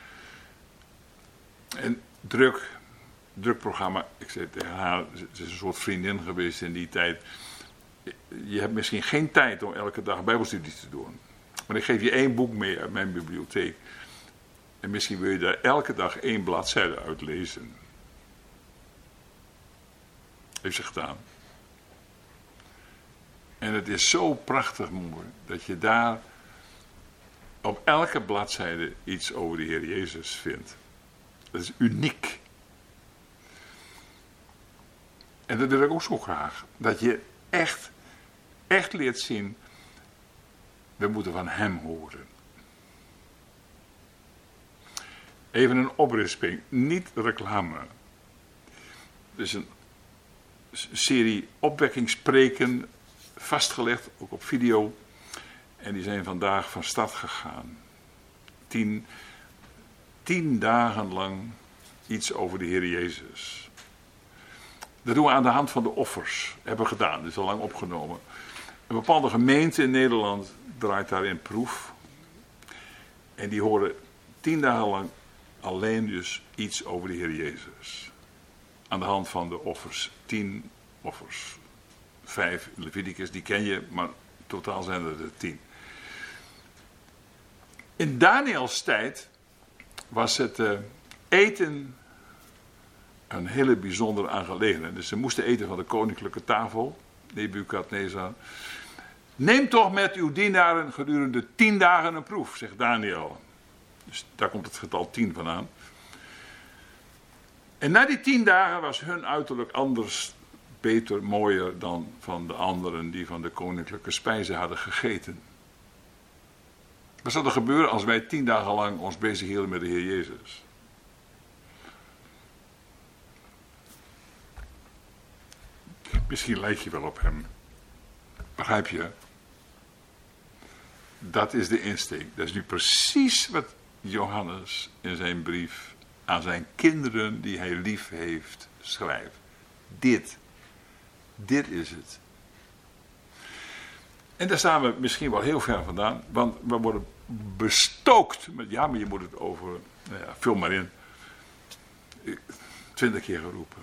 En druk, druk programma, ik zei tegen haar, het is een soort vriendin geweest in die tijd. Je hebt misschien geen tijd om elke dag bijbelstudies te doen. Maar ik geef je één boek mee uit mijn bibliotheek. En misschien wil je daar elke dag één bladzijde uit lezen. Heeft ze gedaan. En het is zo prachtig mooi dat je daar op elke bladzijde iets over de Heer Jezus vindt. Dat is uniek. En dat wil ik ook zo graag. Dat je echt, echt leert zien, we moeten van hem horen. Even een oprisping, niet reclame. Dus een serie opwekkingspreken vastgelegd, ook op video. En die zijn vandaag van start gegaan. Tien, tien dagen lang iets over de Heer Jezus. Dat doen we aan de hand van de offers. Hebben we gedaan, dat is al lang opgenomen. Een bepaalde gemeente in Nederland draait daarin proef. En die horen tien dagen lang alleen dus iets over de Heer Jezus. Aan de hand van de offers. Tien offers. Vijf Leviticus, die ken je, maar totaal zijn er er tien. In Daniëls tijd was het uh, eten een hele bijzondere aangelegenheid. Dus ze moesten eten van de koninklijke tafel. Nebukadnezar. Neem toch met uw dienaren gedurende tien dagen een proef, zegt Daniël. Dus daar komt het getal tien vandaan. En na die tien dagen was hun uiterlijk anders, beter, mooier dan van de anderen die van de koninklijke spijzen hadden gegeten. Wat zou er gebeuren als wij tien dagen lang ons bezighielden met de Heer Jezus? Misschien lijk je wel op hem. Begrijp je? Dat is de insteek. Dat is nu precies wat Johannes in zijn brief aan zijn kinderen die hij lief heeft schrijft. Dit. Dit is het. En daar staan we misschien wel heel ver vandaan. Want we worden bestookt met, ja, maar je moet het over, nou ja, vul maar in. Twintig keer geroepen.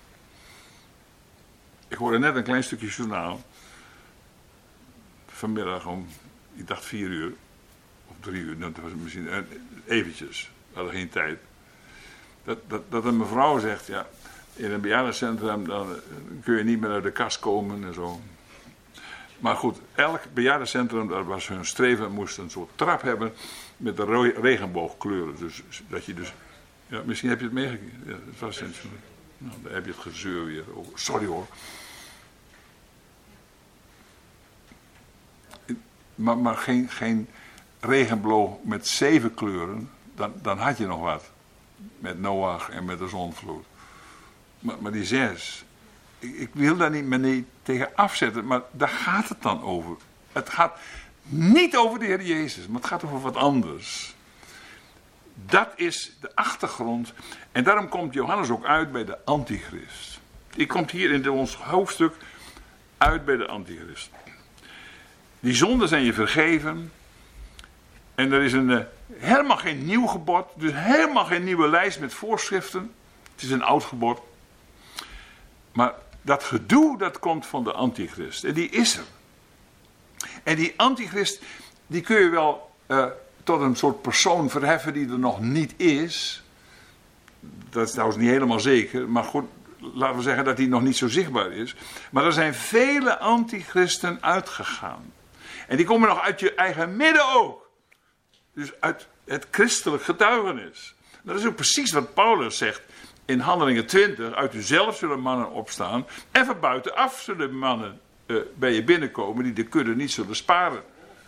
Ik hoorde net een klein stukje journaal. Vanmiddag om, ik dacht vier uur. Of drie uur, dat was het misschien, eventjes. We hadden geen tijd. Dat, dat, dat een mevrouw zegt, ja, in een bejaardencentrum dan kun je niet meer uit de kast komen en zo. Maar goed, elk bejaardencentrum, dat was hun streven, moest een soort trap hebben met de regenboogkleuren. Dus dat je dus, ja, misschien heb je het meegekregen. Ja, het was een, nou, daar heb je het gezeur weer over. Sorry hoor. Maar, maar geen, geen regenboog met zeven kleuren, dan, dan had je nog wat. Met Noach en met de zonvloed. Maar, maar die zes, ik, ik wil daar niet meer niet tegen afzetten, maar daar gaat het dan over. Het gaat niet over de Heer Jezus, maar het gaat over wat anders. Dat is de achtergrond. En daarom komt Johannes ook uit bij de Antichrist. Die komt hier in ons hoofdstuk uit bij de Antichrist. Die zonden zijn je vergeven. En er is een, uh, helemaal geen nieuw gebod. Dus helemaal geen nieuwe lijst met voorschriften. Het is een oud gebod. Maar dat gedoe, dat komt van de Antichrist. En die is er. En die Antichrist, die kun je wel uh, tot een soort persoon verheffen die er nog niet is. Dat is trouwens niet helemaal zeker. Maar goed, laten we zeggen dat die nog niet zo zichtbaar is. Maar er zijn vele Antichristen uitgegaan. En die komen nog uit je eigen midden ook. Dus uit het christelijk getuigenis. Dat is ook precies wat Paulus zegt in Handelingen twintig. Uit uzelf zullen mannen opstaan. En van buitenaf zullen mannen uh, bij je binnenkomen die de kudde niet zullen sparen.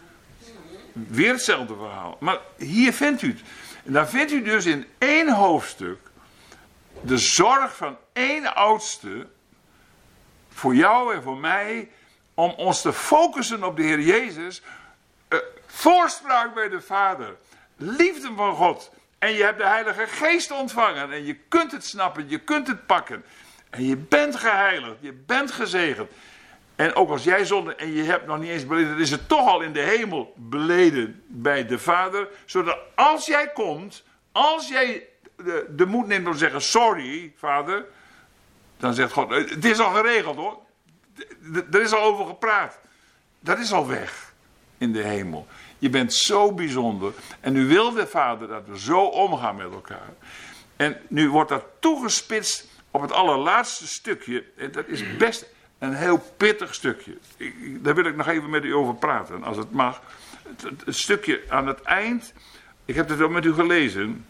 Weer hetzelfde verhaal. Maar hier vindt u het. En dan vindt u dus in één hoofdstuk de zorg van één oudste voor jou en voor mij om ons te focussen op de Heer Jezus. Uh, voorspraak bij de Vader. Liefde van God. En je hebt de Heilige Geest ontvangen. En je kunt het snappen. Je kunt het pakken. En je bent geheiligd. Je bent gezegend. En ook als jij zonde en je hebt nog niet eens beleden, dan is het toch al in de hemel beleden bij de Vader. Zodat als jij komt, als jij de, de moed neemt om te zeggen, sorry Vader. Dan zegt God, het is al geregeld hoor. Er is al over gepraat. Dat is al weg in de hemel. Je bent zo bijzonder. En nu wil de Vader dat we zo omgaan met elkaar. En nu wordt dat toegespitst op het allerlaatste stukje. En dat is best een heel pittig stukje. Ik, daar wil ik nog even met u over praten, als het mag. Het, het, het stukje aan het eind. Ik heb het wel met u gelezen.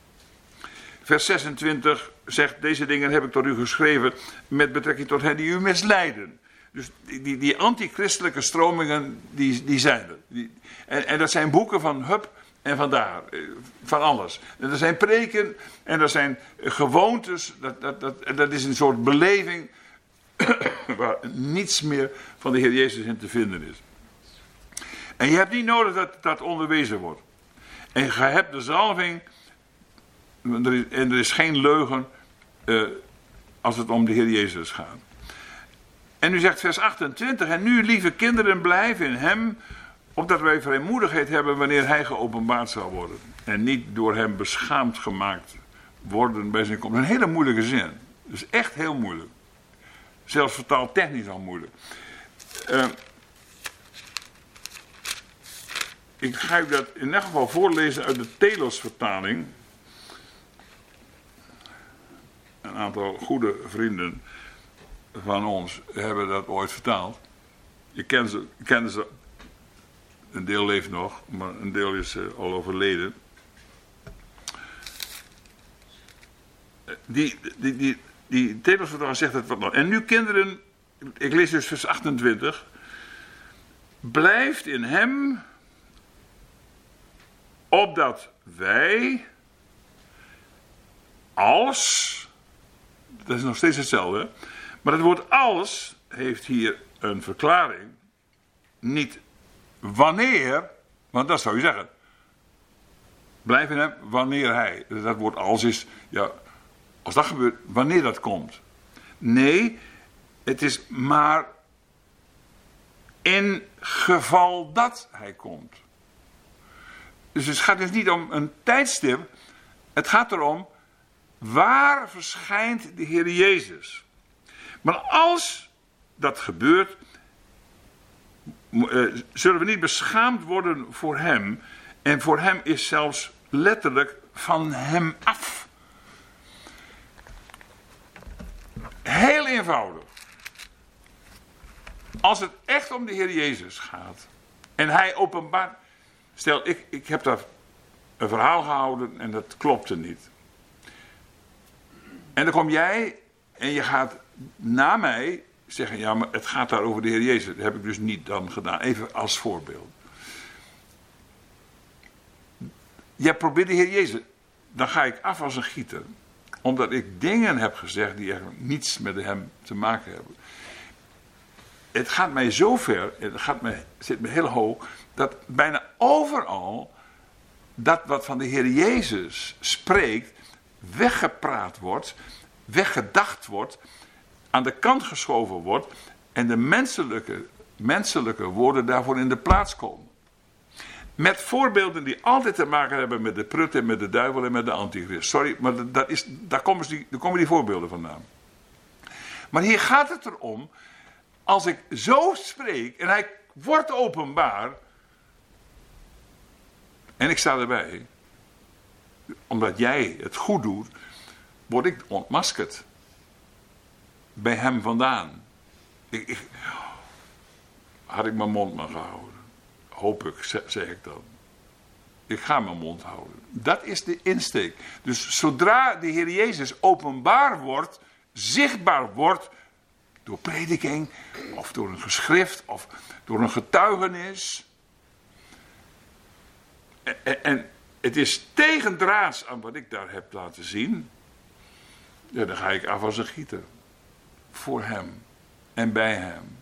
Vers zesentwintig zegt, deze dingen heb ik tot u geschreven met betrekking tot hen die u misleiden. Dus die, die, die antichristelijke stromingen, die, die zijn er. Die, en, en dat zijn boeken van hup en van daar. Van alles. En er zijn preken en er zijn gewoontes. Dat, dat, dat, dat is een soort beleving. waar niets meer van de Heer Jezus in te vinden is. En je hebt niet nodig dat dat onderwezen wordt. En je hebt de zalving, en er is geen leugen uh, als het om de Heer Jezus gaat. En nu zegt vers achtentwintig, en nu lieve kinderen blijven in hem, opdat wij vrijmoedigheid hebben wanneer hij geopenbaard zal worden. En niet door hem beschaamd gemaakt worden bij zijn komst. Een hele moeilijke zin. Dus echt heel moeilijk. Zelfs vertaaltechnisch al moeilijk. Uh, ik ga u dat in ieder geval voorlezen uit de Telos-vertaling. Een aantal goede vrienden van ons hebben dat ooit vertaald. Je kent ze, kennen ze. Een deel leeft nog, maar een deel is uh, al overleden. Die, die, die, die Telos-vertaling zegt het wat nog. En nu kinderen, ik lees dus vers achtentwintig. Blijft in hem, opdat wij, als, dat is nog steeds hetzelfde, maar het woord als heeft hier een verklaring. Niet wanneer, want dat zou je zeggen. Blijf in hem wanneer hij. Dat woord als is, ja, als dat gebeurt, wanneer dat komt. Nee, het is maar in geval dat hij komt. Dus het gaat dus niet om een tijdstip. Het gaat erom, waar verschijnt de Heer Jezus? Maar als dat gebeurt, uh, zullen we niet beschaamd worden voor hem. En voor hem is zelfs letterlijk van hem af. Heel eenvoudig. Als het echt om de Heer Jezus gaat en hij openbaart. Stel, ik, ik heb daar een verhaal gehouden en dat klopte niet. En dan kom jij en je gaat na mij zeggen, ja, maar het gaat daar over de Heer Jezus. Dat heb ik dus niet dan gedaan. Even als voorbeeld. Jij probeert de Heer Jezus. Dan ga ik af als een gieter. Omdat ik dingen heb gezegd die eigenlijk niets met hem te maken hebben. Het gaat mij zo ver, het gaat mij, zit me heel hoog, dat bijna overal dat wat van de Heer Jezus spreekt, weggepraat wordt, weggedacht wordt, aan de kant geschoven wordt en de menselijke, menselijke woorden daarvoor in de plaats komen. Met voorbeelden die altijd te maken hebben met de prut en met de duivel en met de antichrist. Sorry, maar dat is, daar, komen die, daar komen die voorbeelden vandaan. Maar hier gaat het erom, als ik zo spreek en hij wordt openbaar en ik sta erbij, omdat jij het goed doet, word ik ontmaskerd. Bij hem vandaan. Ik, ik, had ik mijn mond maar gehouden. Hoop ik, zeg ik dan. Ik ga mijn mond houden. Dat is de insteek. Dus zodra de Heer Jezus openbaar wordt, zichtbaar wordt, door prediking, of door een geschrift, of door een getuigenis. En, en het is tegendraads aan wat ik daar heb laten zien. Ja, dan ga ik af als een gieter. Voor hem. En bij hem.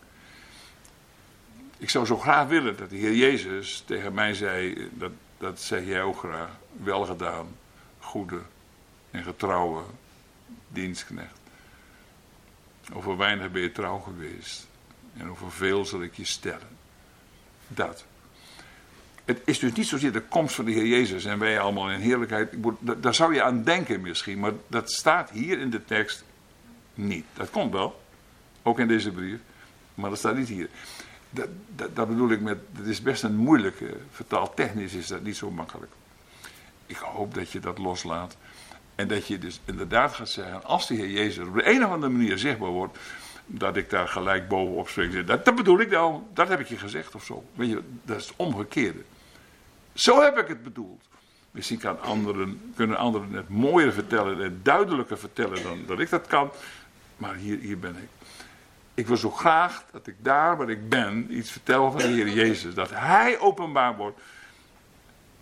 Ik zou zo graag willen dat de Heer Jezus tegen mij zei, dat, dat zeg jij ook graag, wel gedaan, goede en getrouwe dienstknecht. Over weinig ben je trouw geweest en over veel zal ik je stellen. Dat. Het is dus niet zozeer de komst van de Heer Jezus en wij allemaal in heerlijkheid. Daar zou je aan denken misschien, maar dat staat hier in de tekst niet. Dat komt wel, ook in deze brief, maar dat staat niet hier. Dat, dat, dat bedoel ik met, dat is best een moeilijke, vertaaltechnisch is dat niet zo makkelijk. Ik hoop dat je dat loslaat en dat je dus inderdaad gaat zeggen, als de Heer Jezus op de een of andere manier zichtbaar wordt, dat ik daar gelijk bovenop spring. Dat, dat bedoel ik nou, dat heb ik je gezegd of zo. Weet je, dat is het omgekeerde. Zo heb ik het bedoeld. Misschien kan anderen, kunnen anderen het mooier vertellen en duidelijker vertellen dan dat ik dat kan. Maar hier, hier ben ik. Ik wil zo graag dat ik daar waar ik ben iets vertel van de Heer Jezus. Dat Hij openbaar wordt.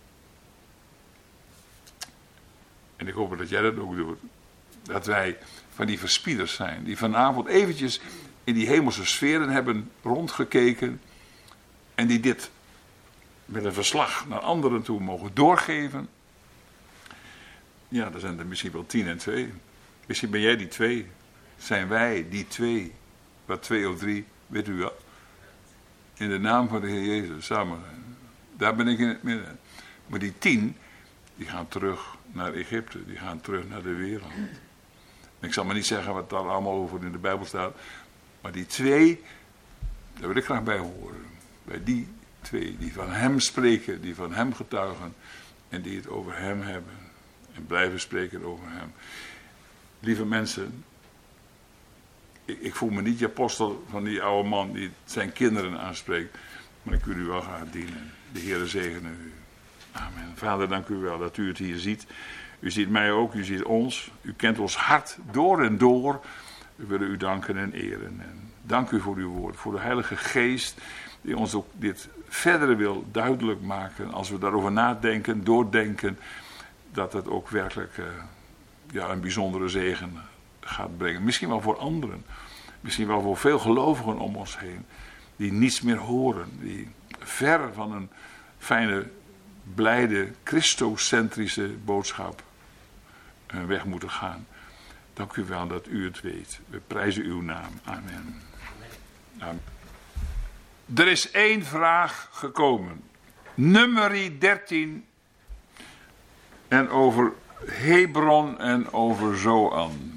En ik hoop dat jij dat ook doet. Dat wij van die verspieders zijn. Die vanavond eventjes in die hemelse sferen hebben rondgekeken. En die dit met een verslag naar anderen toe mogen doorgeven. Ja, er zijn er misschien wel tien en twee. Misschien ben jij die twee. Zijn wij die twee. Wat twee of drie, weet u wel. In de naam van de Heer Jezus samen zijn. Daar ben ik in het midden. Maar die tien, die gaan terug naar Egypte. Die gaan terug naar de wereld. En ik zal maar niet zeggen wat daar allemaal over in de Bijbel staat. Maar die twee, daar wil ik graag bij horen. Bij die twee, die van hem spreken, die van hem getuigen. En die het over hem hebben. En blijven spreken over hem. Lieve mensen, ik, ik voel me niet je apostel van die oude man die zijn kinderen aanspreekt. Maar ik wil u wel graag dienen. De Heere zegene u. Amen. Vader, dank u wel dat u het hier ziet. U ziet mij ook, u ziet ons. U kent ons hart door en door. We willen u danken en eren. En dank u voor uw woord, voor de Heilige Geest die ons ook dit verdere wil duidelijk maken. Als we daarover nadenken, doordenken, dat het ook werkelijk uh, ja, een bijzondere zegen gaat brengen. Misschien wel voor anderen. Misschien wel voor veel gelovigen om ons heen. Die niets meer horen. Die ver van een fijne, blijde, christocentrische boodschap uh, weg moeten gaan. Dank u wel dat u het weet. We prijzen uw naam. Amen. Amen. Er is één vraag gekomen. Nummer dertien. En over Hebron en over Zoan.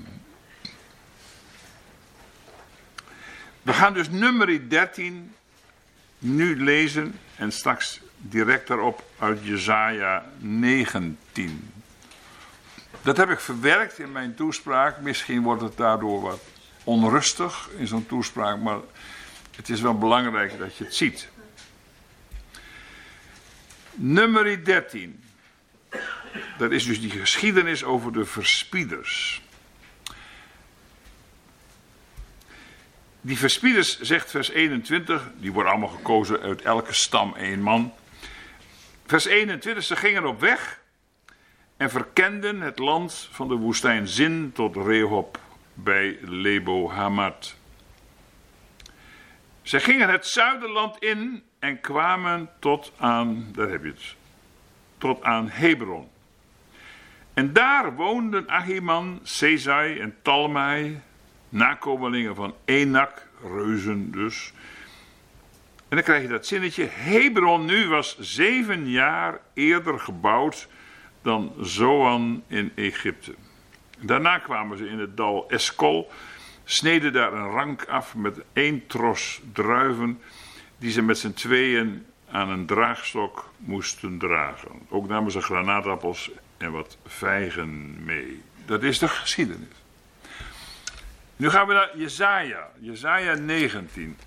We gaan dus nummer dertien nu lezen. En straks direct daarop uit Jesaja negentien. Dat heb ik verwerkt in mijn toespraak. Misschien wordt het daardoor wat onrustig in zo'n toespraak. Maar het is wel belangrijk dat je het ziet. Nummer dertien. Dat is dus die geschiedenis over de verspieders. Die verspieders, zegt vers eenentwintig, die worden allemaal gekozen uit elke stam één man. Vers eenentwintig, ze gingen op weg en verkenden het land van de woestijn Zin tot Rehob bij Lebo Hamat. Ze gingen het zuiderland in en kwamen tot aan, daar heb je het, tot aan Hebron. En daar woonden Ahiman, Sesai en Talmai, nakomelingen van Enak, reuzen dus. En dan krijg je dat zinnetje. Hebron nu was zeven jaar eerder gebouwd dan Zoan in Egypte. Daarna kwamen ze in het dal Eskol, sneden daar een rank af met één tros druiven, die ze met z'n tweeën aan een draagstok moesten dragen. Ook namen ze granaatappels en wat vijgen mee. Dat is de geschiedenis. Nu gaan we naar Jesaja. Jesaja negentien.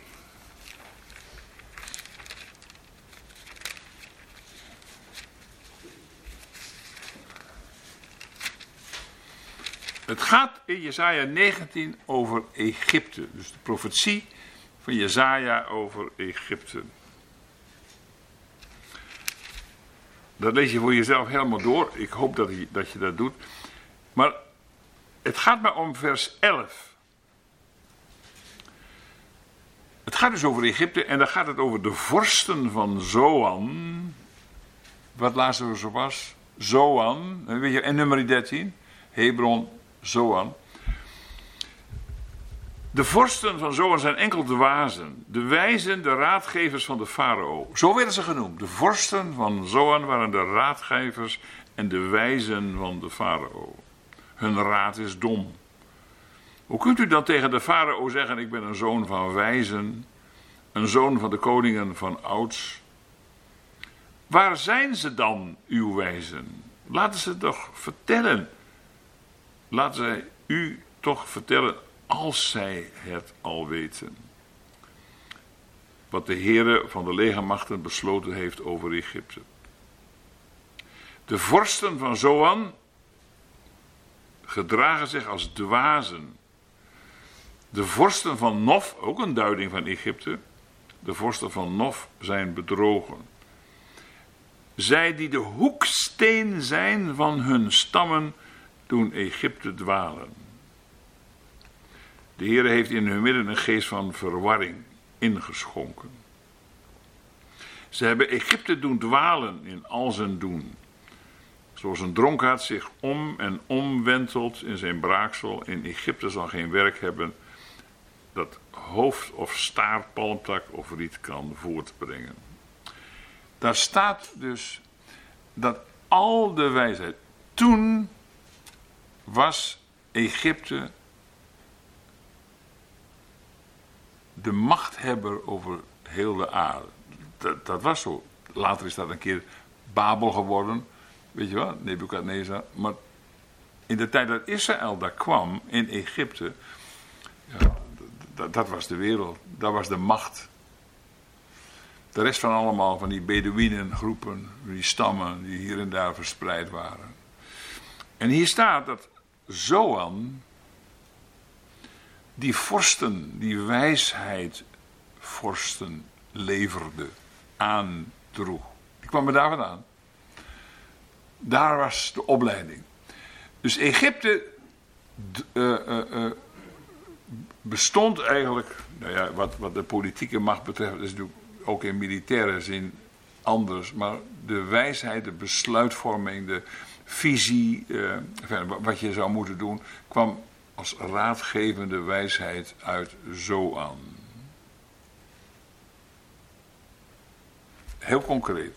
Het gaat in Jesaja negentien over Egypte. Dus de profetie van Jesaja over Egypte. Dat lees je voor jezelf helemaal door. Ik hoop dat je dat, je dat doet. Maar het gaat maar om vers elf. Het gaat dus over Egypte en dan gaat het over de vorsten van Zoan. Wat laatste zo was? Zoan. Weet je, en nummer dertien. Hebron, Zoan. De vorsten van Zoan zijn enkel dwazen. De wijzen, de raadgevers van de farao. Zo werden ze genoemd. De vorsten van Zoan waren de raadgevers en de wijzen van de farao. Hun raad is dom. Hoe kunt u dan tegen de farao zeggen, ik ben een zoon van wijzen, een zoon van de koningen van ouds? Waar zijn ze dan, uw wijzen? Laten ze toch vertellen. Laten zij u toch vertellen, als zij het al weten. Wat de Heere van de legermachten besloten heeft over Egypte. De vorsten van Zoan gedragen zich als dwazen. De vorsten van Nof, ook een duiding van Egypte. De vorsten van Nof zijn bedrogen. Zij die de hoeksteen zijn van hun stammen doen Egypte dwalen. De Heer heeft in hun midden een geest van verwarring ingeschonken. Ze hebben Egypte doen dwalen in al zijn doen. Zoals een dronkaard zich om en om wentelt in zijn braaksel. In Egypte zal geen werk hebben dat hoofd of staart, palmtak of riet kan voortbrengen. Daar staat dus dat al de wijsheid. Toen was Egypte de machthebber over heel de aarde. Dat, dat was zo. Later is dat een keer Babel geworden. Weet je wel, Nebukadnezar. Maar in de tijd dat Israël daar kwam, in Egypte, ja, dat, dat was de wereld. Dat was de macht. De rest van allemaal van die Bedouinengroepen, die stammen die hier en daar verspreid waren. En hier staat dat Zoan die vorsten, die wijsheid vorsten leverde, aandroeg. Die kwam er daar vandaan. Daar was de opleiding. Dus Egypte uh, uh, uh, bestond eigenlijk, nou ja, wat, wat de politieke macht betreft, is natuurlijk ook in militaire zin anders, maar de wijsheid, de besluitvorming, de visie, uh, wat je zou moeten doen, kwam als raadgevende wijsheid uit Zoan. Heel concreet.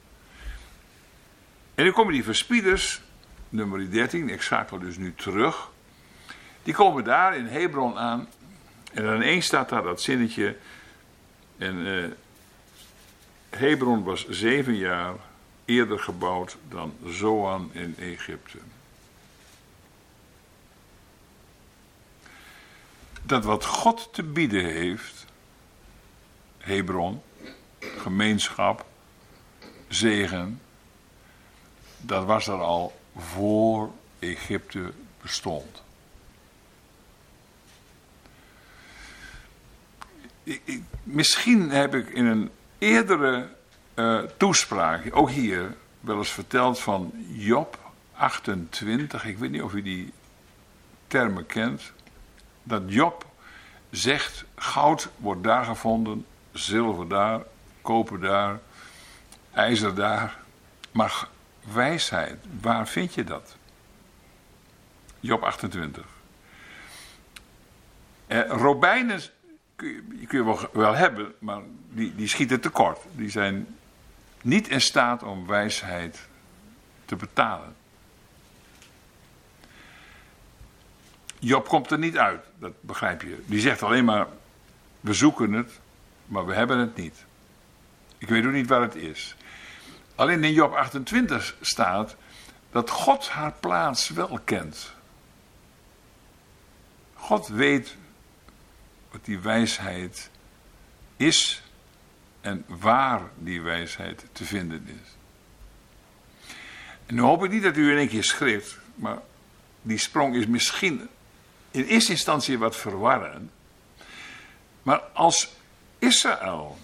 En dan komen die verspieders, nummer dertien, ik schakel dus nu terug. Die komen daar in Hebron aan. En dan ineens staat daar dat zinnetje. En uh, Hebron was zeven jaar eerder gebouwd dan Zoan in Egypte. Dat wat God te bieden heeft, Hebron, gemeenschap, zegen, dat was er al voor Egypte bestond. Ik, ik, misschien heb ik in een eerdere uh, toespraak, ook hier, wel eens verteld van Job achtentwintig. Ik weet niet of u die termen kent. Dat Job zegt, goud wordt daar gevonden, zilver daar, koper daar, ijzer daar. Maar wijsheid, waar vind je dat? Job achtentwintig. Eh, robijnen kun je, kun je wel, wel hebben, maar die, die schieten tekort. Die zijn niet in staat om wijsheid te betalen. Job komt er niet uit, dat begrijp je. Die zegt alleen maar, we zoeken het, maar we hebben het niet. Ik weet ook niet waar het is. Alleen in Job achtentwintig staat dat God haar plaats wel kent. God weet wat die wijsheid is en waar die wijsheid te vinden is. En nu hoop ik niet dat u in één keer schrikt, maar die sprong is misschien in eerste instantie wat verwarrend. Maar als Israël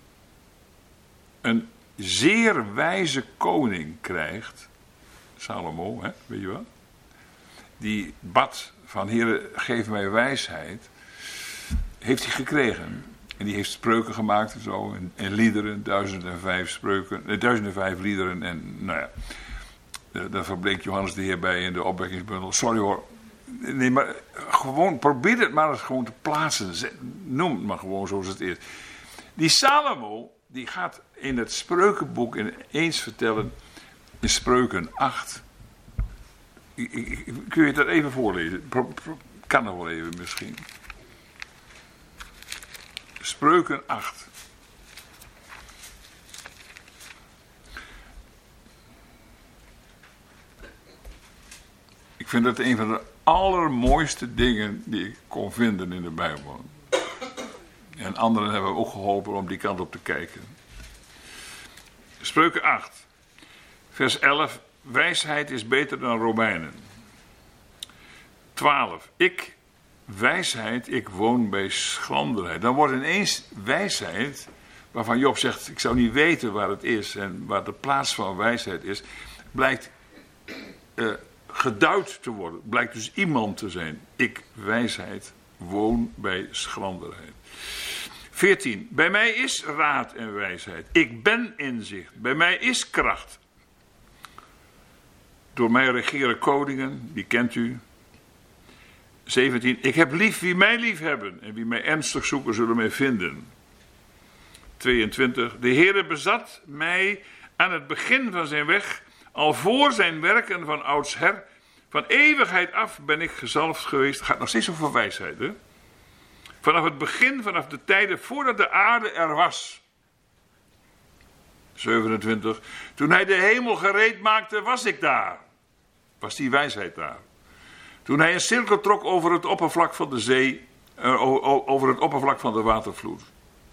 een zeer wijze koning krijgt, Salomo, hè, weet je wel, die bad van Heere, geef mij wijsheid, heeft hij gekregen. En die heeft spreuken gemaakt en zo, en, en liederen, duizend en vijf spreuken, eh, duizend en vijf liederen, en nou ja, daar verbleekt Johannes de Heer bij in de opwekkingsbundel. Sorry hoor, nee, maar gewoon, probeer het maar eens gewoon te plaatsen, noem het maar gewoon zoals het is. Die Salomo, die gaat in het spreukenboek ineens vertellen, in Spreuken acht. Ik, ik, kun je dat even voorlezen? Pro, pro, kan nog wel even misschien. Spreuken acht. Ik vind dat een van de allermooiste dingen die ik kon vinden in de Bijbel. En anderen hebben ook geholpen om die kant op te kijken. Spreuken acht, vers elf. Wijsheid is beter dan robijnen. twaalf. Ik, wijsheid, ik woon bij schranderheid. Dan wordt ineens wijsheid, waarvan Job zegt, ik zou niet weten waar het is en waar de plaats van wijsheid is, blijkt uh, geduid te worden. Blijkt dus iemand te zijn. Ik, wijsheid, woon bij schranderheid. veertien. Bij mij is raad en wijsheid. Ik ben inzicht. Bij mij is kracht. Door mij regeren koningen, die kent u. zeventien. Ik heb lief wie mij lief hebben. En wie mij ernstig zoeken, zullen mij vinden. tweeëntwintig. De Heere bezat mij aan het begin van zijn weg, al voor zijn werken van oudsher. Van eeuwigheid af ben ik gezalfd geweest. Het gaat nog steeds over wijsheid, hè? Vanaf het begin, vanaf de tijden voordat de aarde er was. zevenentwintig. Toen hij de hemel gereed maakte, was ik daar. Was die wijsheid daar. Toen hij een cirkel trok over het oppervlak van de zee, uh, over het oppervlak van de watervloed.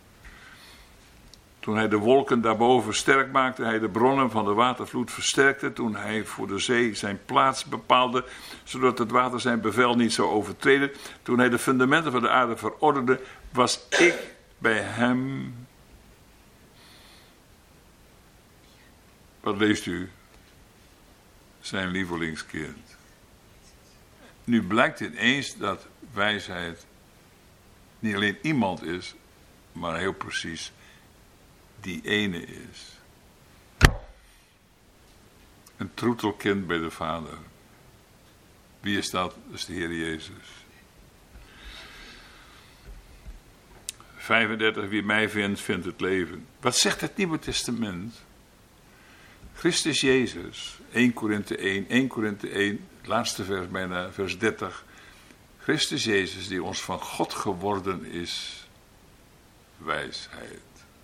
Toen hij de wolken daarboven sterk maakte, hij de bronnen van de watervloed versterkte. Toen hij voor de zee zijn plaats bepaalde, zodat het water zijn bevel niet zou overtreden. Toen hij de fundamenten van de aarde verordende, was ik bij hem. Wat leest u? Zijn lievelingskind. Nu blijkt ineens dat wijsheid niet alleen iemand is, maar heel precies die ene is. Een troetelkind bij de Vader. Wie is dat? Dat is de Heer Jezus. vijfendertig. Wie mij vindt, vindt het leven. Wat zegt het Nieuwe Testament? Christus Jezus. één Korinthe één. één Korinthe één. Het laatste vers bijna, vers dertig. Christus Jezus die ons van God geworden is. Wijsheid.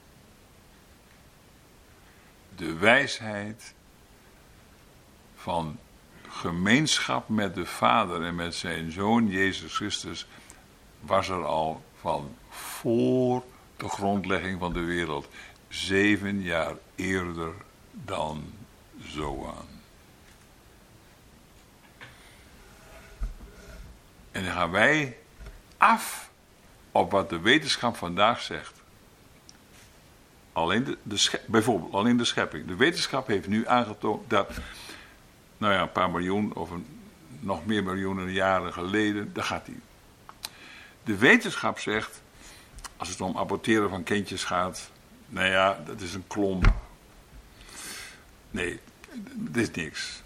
De wijsheid van gemeenschap met de Vader en met zijn Zoon Jezus Christus was er al van voor de grondlegging van de wereld. Zeven jaar eerder dan Zoan. En dan gaan wij af op wat de wetenschap vandaag zegt. Alleen de, de schep, bijvoorbeeld alleen de schepping. De wetenschap heeft nu aangetoond dat, nou ja, een paar miljoen of een, nog meer miljoenen jaren geleden, daar gaat hij. De wetenschap zegt, als het om aborteren van kindjes gaat, nou ja, dat is een klomp. Nee, dat is niks.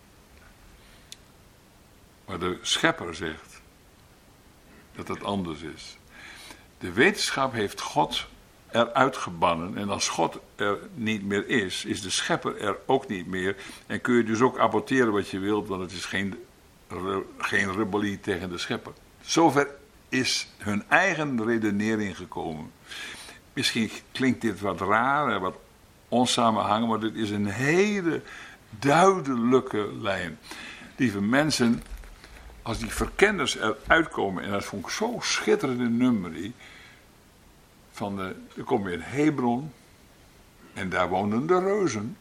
Maar de schepper zegt dat het anders is. De wetenschap heeft God eruit gebannen. En als God er niet meer is, is de schepper er ook niet meer. En kun je dus ook aborteren wat je wilt, want het is geen, geen rebellie tegen de schepper. Zover is hun eigen redenering gekomen. Misschien klinkt dit wat raar en wat onsamenhangen, maar dit is een hele duidelijke lijn. Lieve mensen, als die verkenners eruit komen, en dat vond ik zo schitterende nummerie, van de, dan kom je in Hebron en daar woonden de reuzen.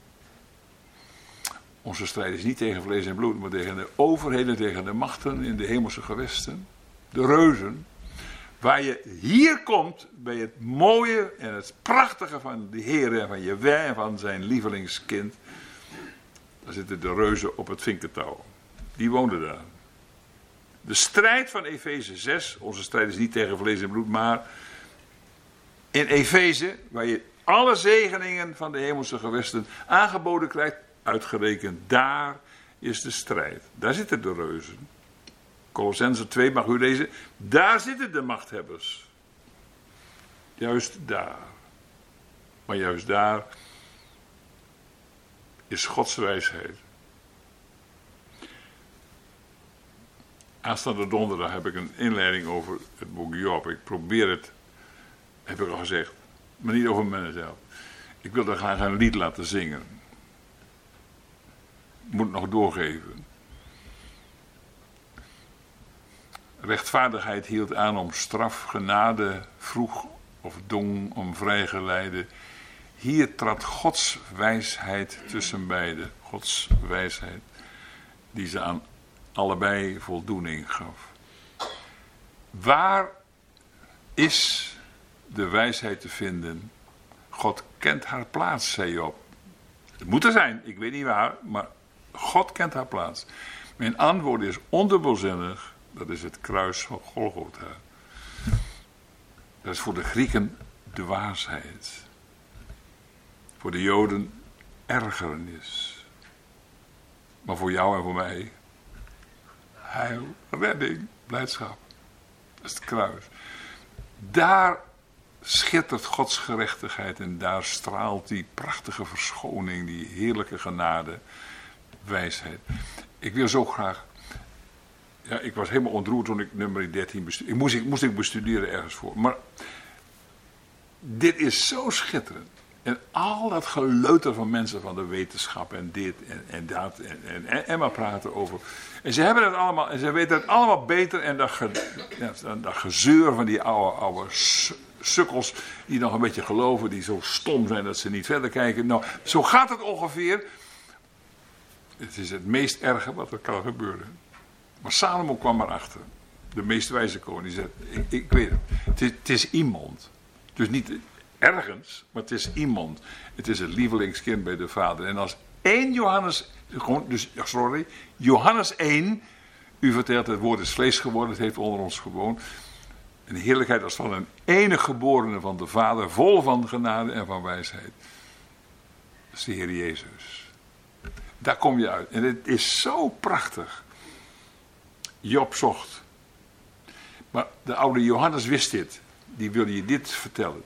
Onze strijd is niet tegen vlees en bloed, maar tegen de overheden, tegen de machten in de hemelse gewesten. De reuzen. Waar je hier komt bij het mooie en het prachtige van de Heer en van Jahweh en van zijn lievelingskind. Daar zitten de reuzen op het vinkentouw. Die woonden daar. De strijd van Efeze zes, onze strijd is niet tegen vlees en bloed, maar in Efeze, waar je alle zegeningen van de hemelse gewesten aangeboden krijgt, uitgerekend, daar is de strijd. Daar zitten de reuzen. Colossenzen twee mag u lezen, daar zitten de machthebbers. Juist daar. Maar juist daar is Gods wijsheid. Aanstaande donderdag heb ik een inleiding over het boek Job. Ik probeer het, heb ik al gezegd, maar niet over mezelf. Ik wil daar graag een lied laten zingen. Ik moet het nog doorgeven. Rechtvaardigheid hield aan om straf, genade vroeg of dong om vrijgeleide. Hier trad Gods wijsheid tussen beiden. Gods wijsheid die ze aan allebei voldoening gaf. Waar is de wijsheid te vinden? God kent haar plaats, zei Job. Het moet er zijn, ik weet niet waar, maar God kent haar plaats. Mijn antwoord is ondubbelzinnig, dat is het kruis van Golgotha. Dat is voor de Grieken dwaasheid. Voor de Joden ergernis. Maar voor jou en voor mij heil, redding, blijdschap. Dat is het kruis. Daar schittert Gods gerechtigheid en daar straalt die prachtige verschoning, die heerlijke genade, wijsheid. Ik wil zo graag... Ja, ik was helemaal ontroerd toen ik nummer dertien bestudeerde. Ik moest, ik moest ik bestuderen ergens voor. Maar dit is zo schitterend. En al dat geleuter van mensen van de wetenschap en dit en, en dat en, en, en, en maar praten over. En ze hebben het allemaal en ze weten het allemaal beter. En dat, ge, ja, dat gezeur van die oude, oude sukkels die nog een beetje geloven, die zo stom zijn dat ze niet verder kijken. Nou, zo gaat het ongeveer. Het is het meest erge wat er kan gebeuren. Maar Salomo kwam erachter. De meest wijze koning. Die zei, ik, ik weet het. Het is, het is iemand. Dus niet ergens, maar het is iemand. Het is het lievelingskind bij de vader. En als één Johannes, dus sorry, Johannes één, u vertelt het woord is vlees geworden, het heeft onder ons gewoond. Een heerlijkheid als van een enige geborene van de vader, vol van genade en van wijsheid. Dat is de Heer Jezus. Daar kom je uit. En het is zo prachtig. Job zocht. Maar de oude Johannes wist dit. Die wilde je dit vertellen.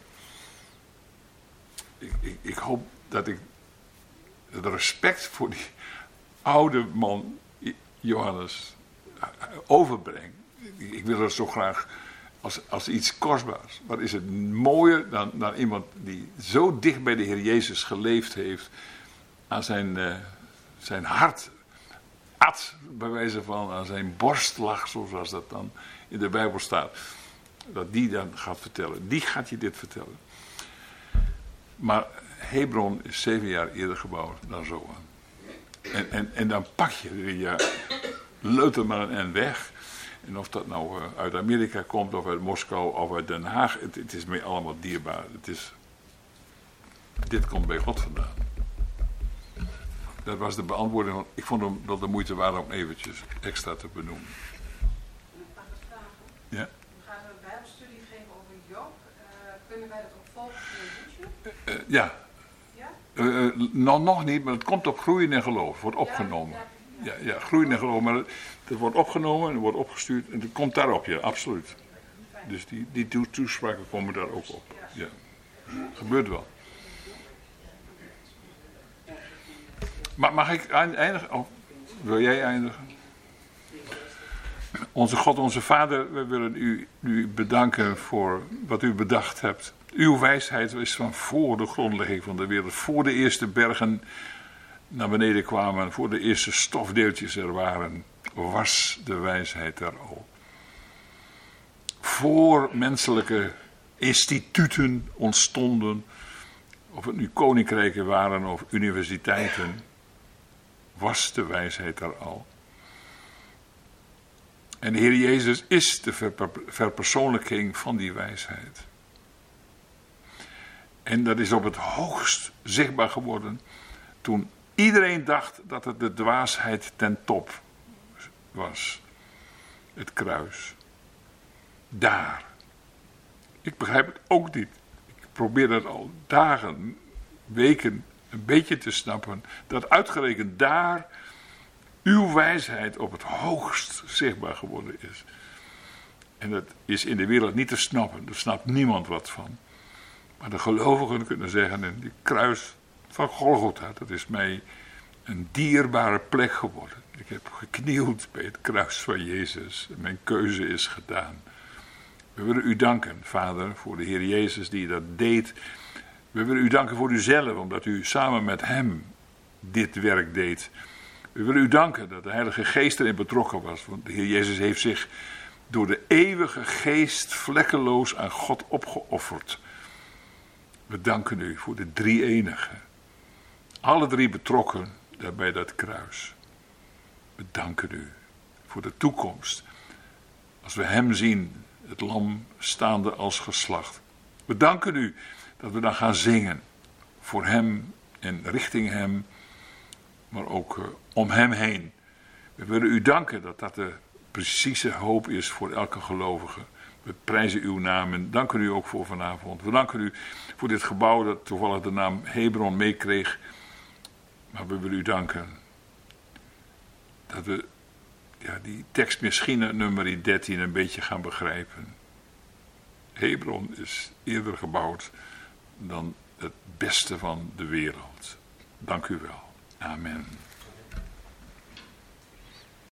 Ik, ik, ik hoop dat ik het respect voor die oude man Johannes overbreng. Ik wil het zo graag als, als iets kostbaars. Wat is het mooier dan, dan iemand die zo dicht bij de Heer Jezus geleefd heeft. Aan zijn, uh, zijn hart at, bij wijze van, aan zijn borst lag, zoals dat dan in de Bijbel staat. Dat die dan gaat vertellen. Die gaat je dit vertellen. Maar Hebron is zeven jaar eerder gebouwd dan Zoan. En, en, en dan pak je je leuterman en weg. En of dat nou uit Amerika komt, of uit Moskou, of uit Den Haag. Het, het is mij allemaal dierbaar. Het is, dit komt bij God vandaan. Dat was de beantwoording. Van, ik vond hem dat de moeite waard om eventjes extra te benoemen. Mag ik vragen? Ja? We gaan een bijbelstudie geven over Job. Uh, kunnen wij dat ook volgen via YouTube? Uh, uh, ja. Ja? Uh, uh, nog, nog niet, maar het komt op Groeien in Geloof. Wordt opgenomen. Ja, ja, ja. ja Groeien in Geloof. Maar het, het wordt opgenomen en wordt opgestuurd. En het komt daarop, ja, absoluut. Dus die, die to- toespraken komen daar ook op. Ja. Gebeurt wel. Maar mag ik eindigen? Oh, wil jij eindigen? Onze God, onze Vader, we willen u, u bedanken voor wat u bedacht hebt. Uw wijsheid is van voor de grondlegging van de wereld. Voor de eerste bergen naar beneden kwamen. Voor de eerste stofdeeltjes er waren. Was de wijsheid er al. Voor menselijke instituten ontstonden. Of het nu koninkrijken waren of universiteiten. Was de wijsheid er al. En de Heer Jezus is de verper- verpersoonlijking van die wijsheid. En dat is op het hoogst zichtbaar geworden toen iedereen dacht dat het de dwaasheid ten top was. Het kruis. Daar. Ik begrijp het ook niet. Ik probeer dat al dagen, weken een beetje te snappen. Dat uitgerekend daar uw wijsheid op het hoogst zichtbaar geworden is. En dat is in de wereld niet te snappen. Daar snapt niemand wat van. Maar de gelovigen kunnen zeggen, en die kruis van Golgotha, dat is mij een dierbare plek geworden. Ik heb geknield bij het kruis van Jezus. En mijn keuze is gedaan. We willen u danken, Vader, voor de Heer Jezus die dat deed. We willen u danken voor uzelf, omdat u samen met hem dit werk deed. We willen u danken dat de Heilige Geest erin betrokken was. Want de Heer Jezus heeft zich door de eeuwige Geest vlekkeloos aan God opgeofferd. We danken u voor de drie enige. Alle drie betrokken bij dat kruis. We danken u voor de toekomst. Als we hem zien, het lam staande als geslacht. We danken u dat we dan gaan zingen. Voor hem en richting hem. Maar ook uh, om hem heen. We willen u danken dat dat de precieze hoop is voor elke gelovige. We prijzen uw naam en danken u ook voor vanavond. We danken u voor dit gebouw dat toevallig de naam Hebron meekreeg. Maar we willen u danken dat we ja, die tekst misschien uit nummer dertien een beetje gaan begrijpen. Hebron is eerder gebouwd dan het beste van de wereld. Dank u wel. Amen.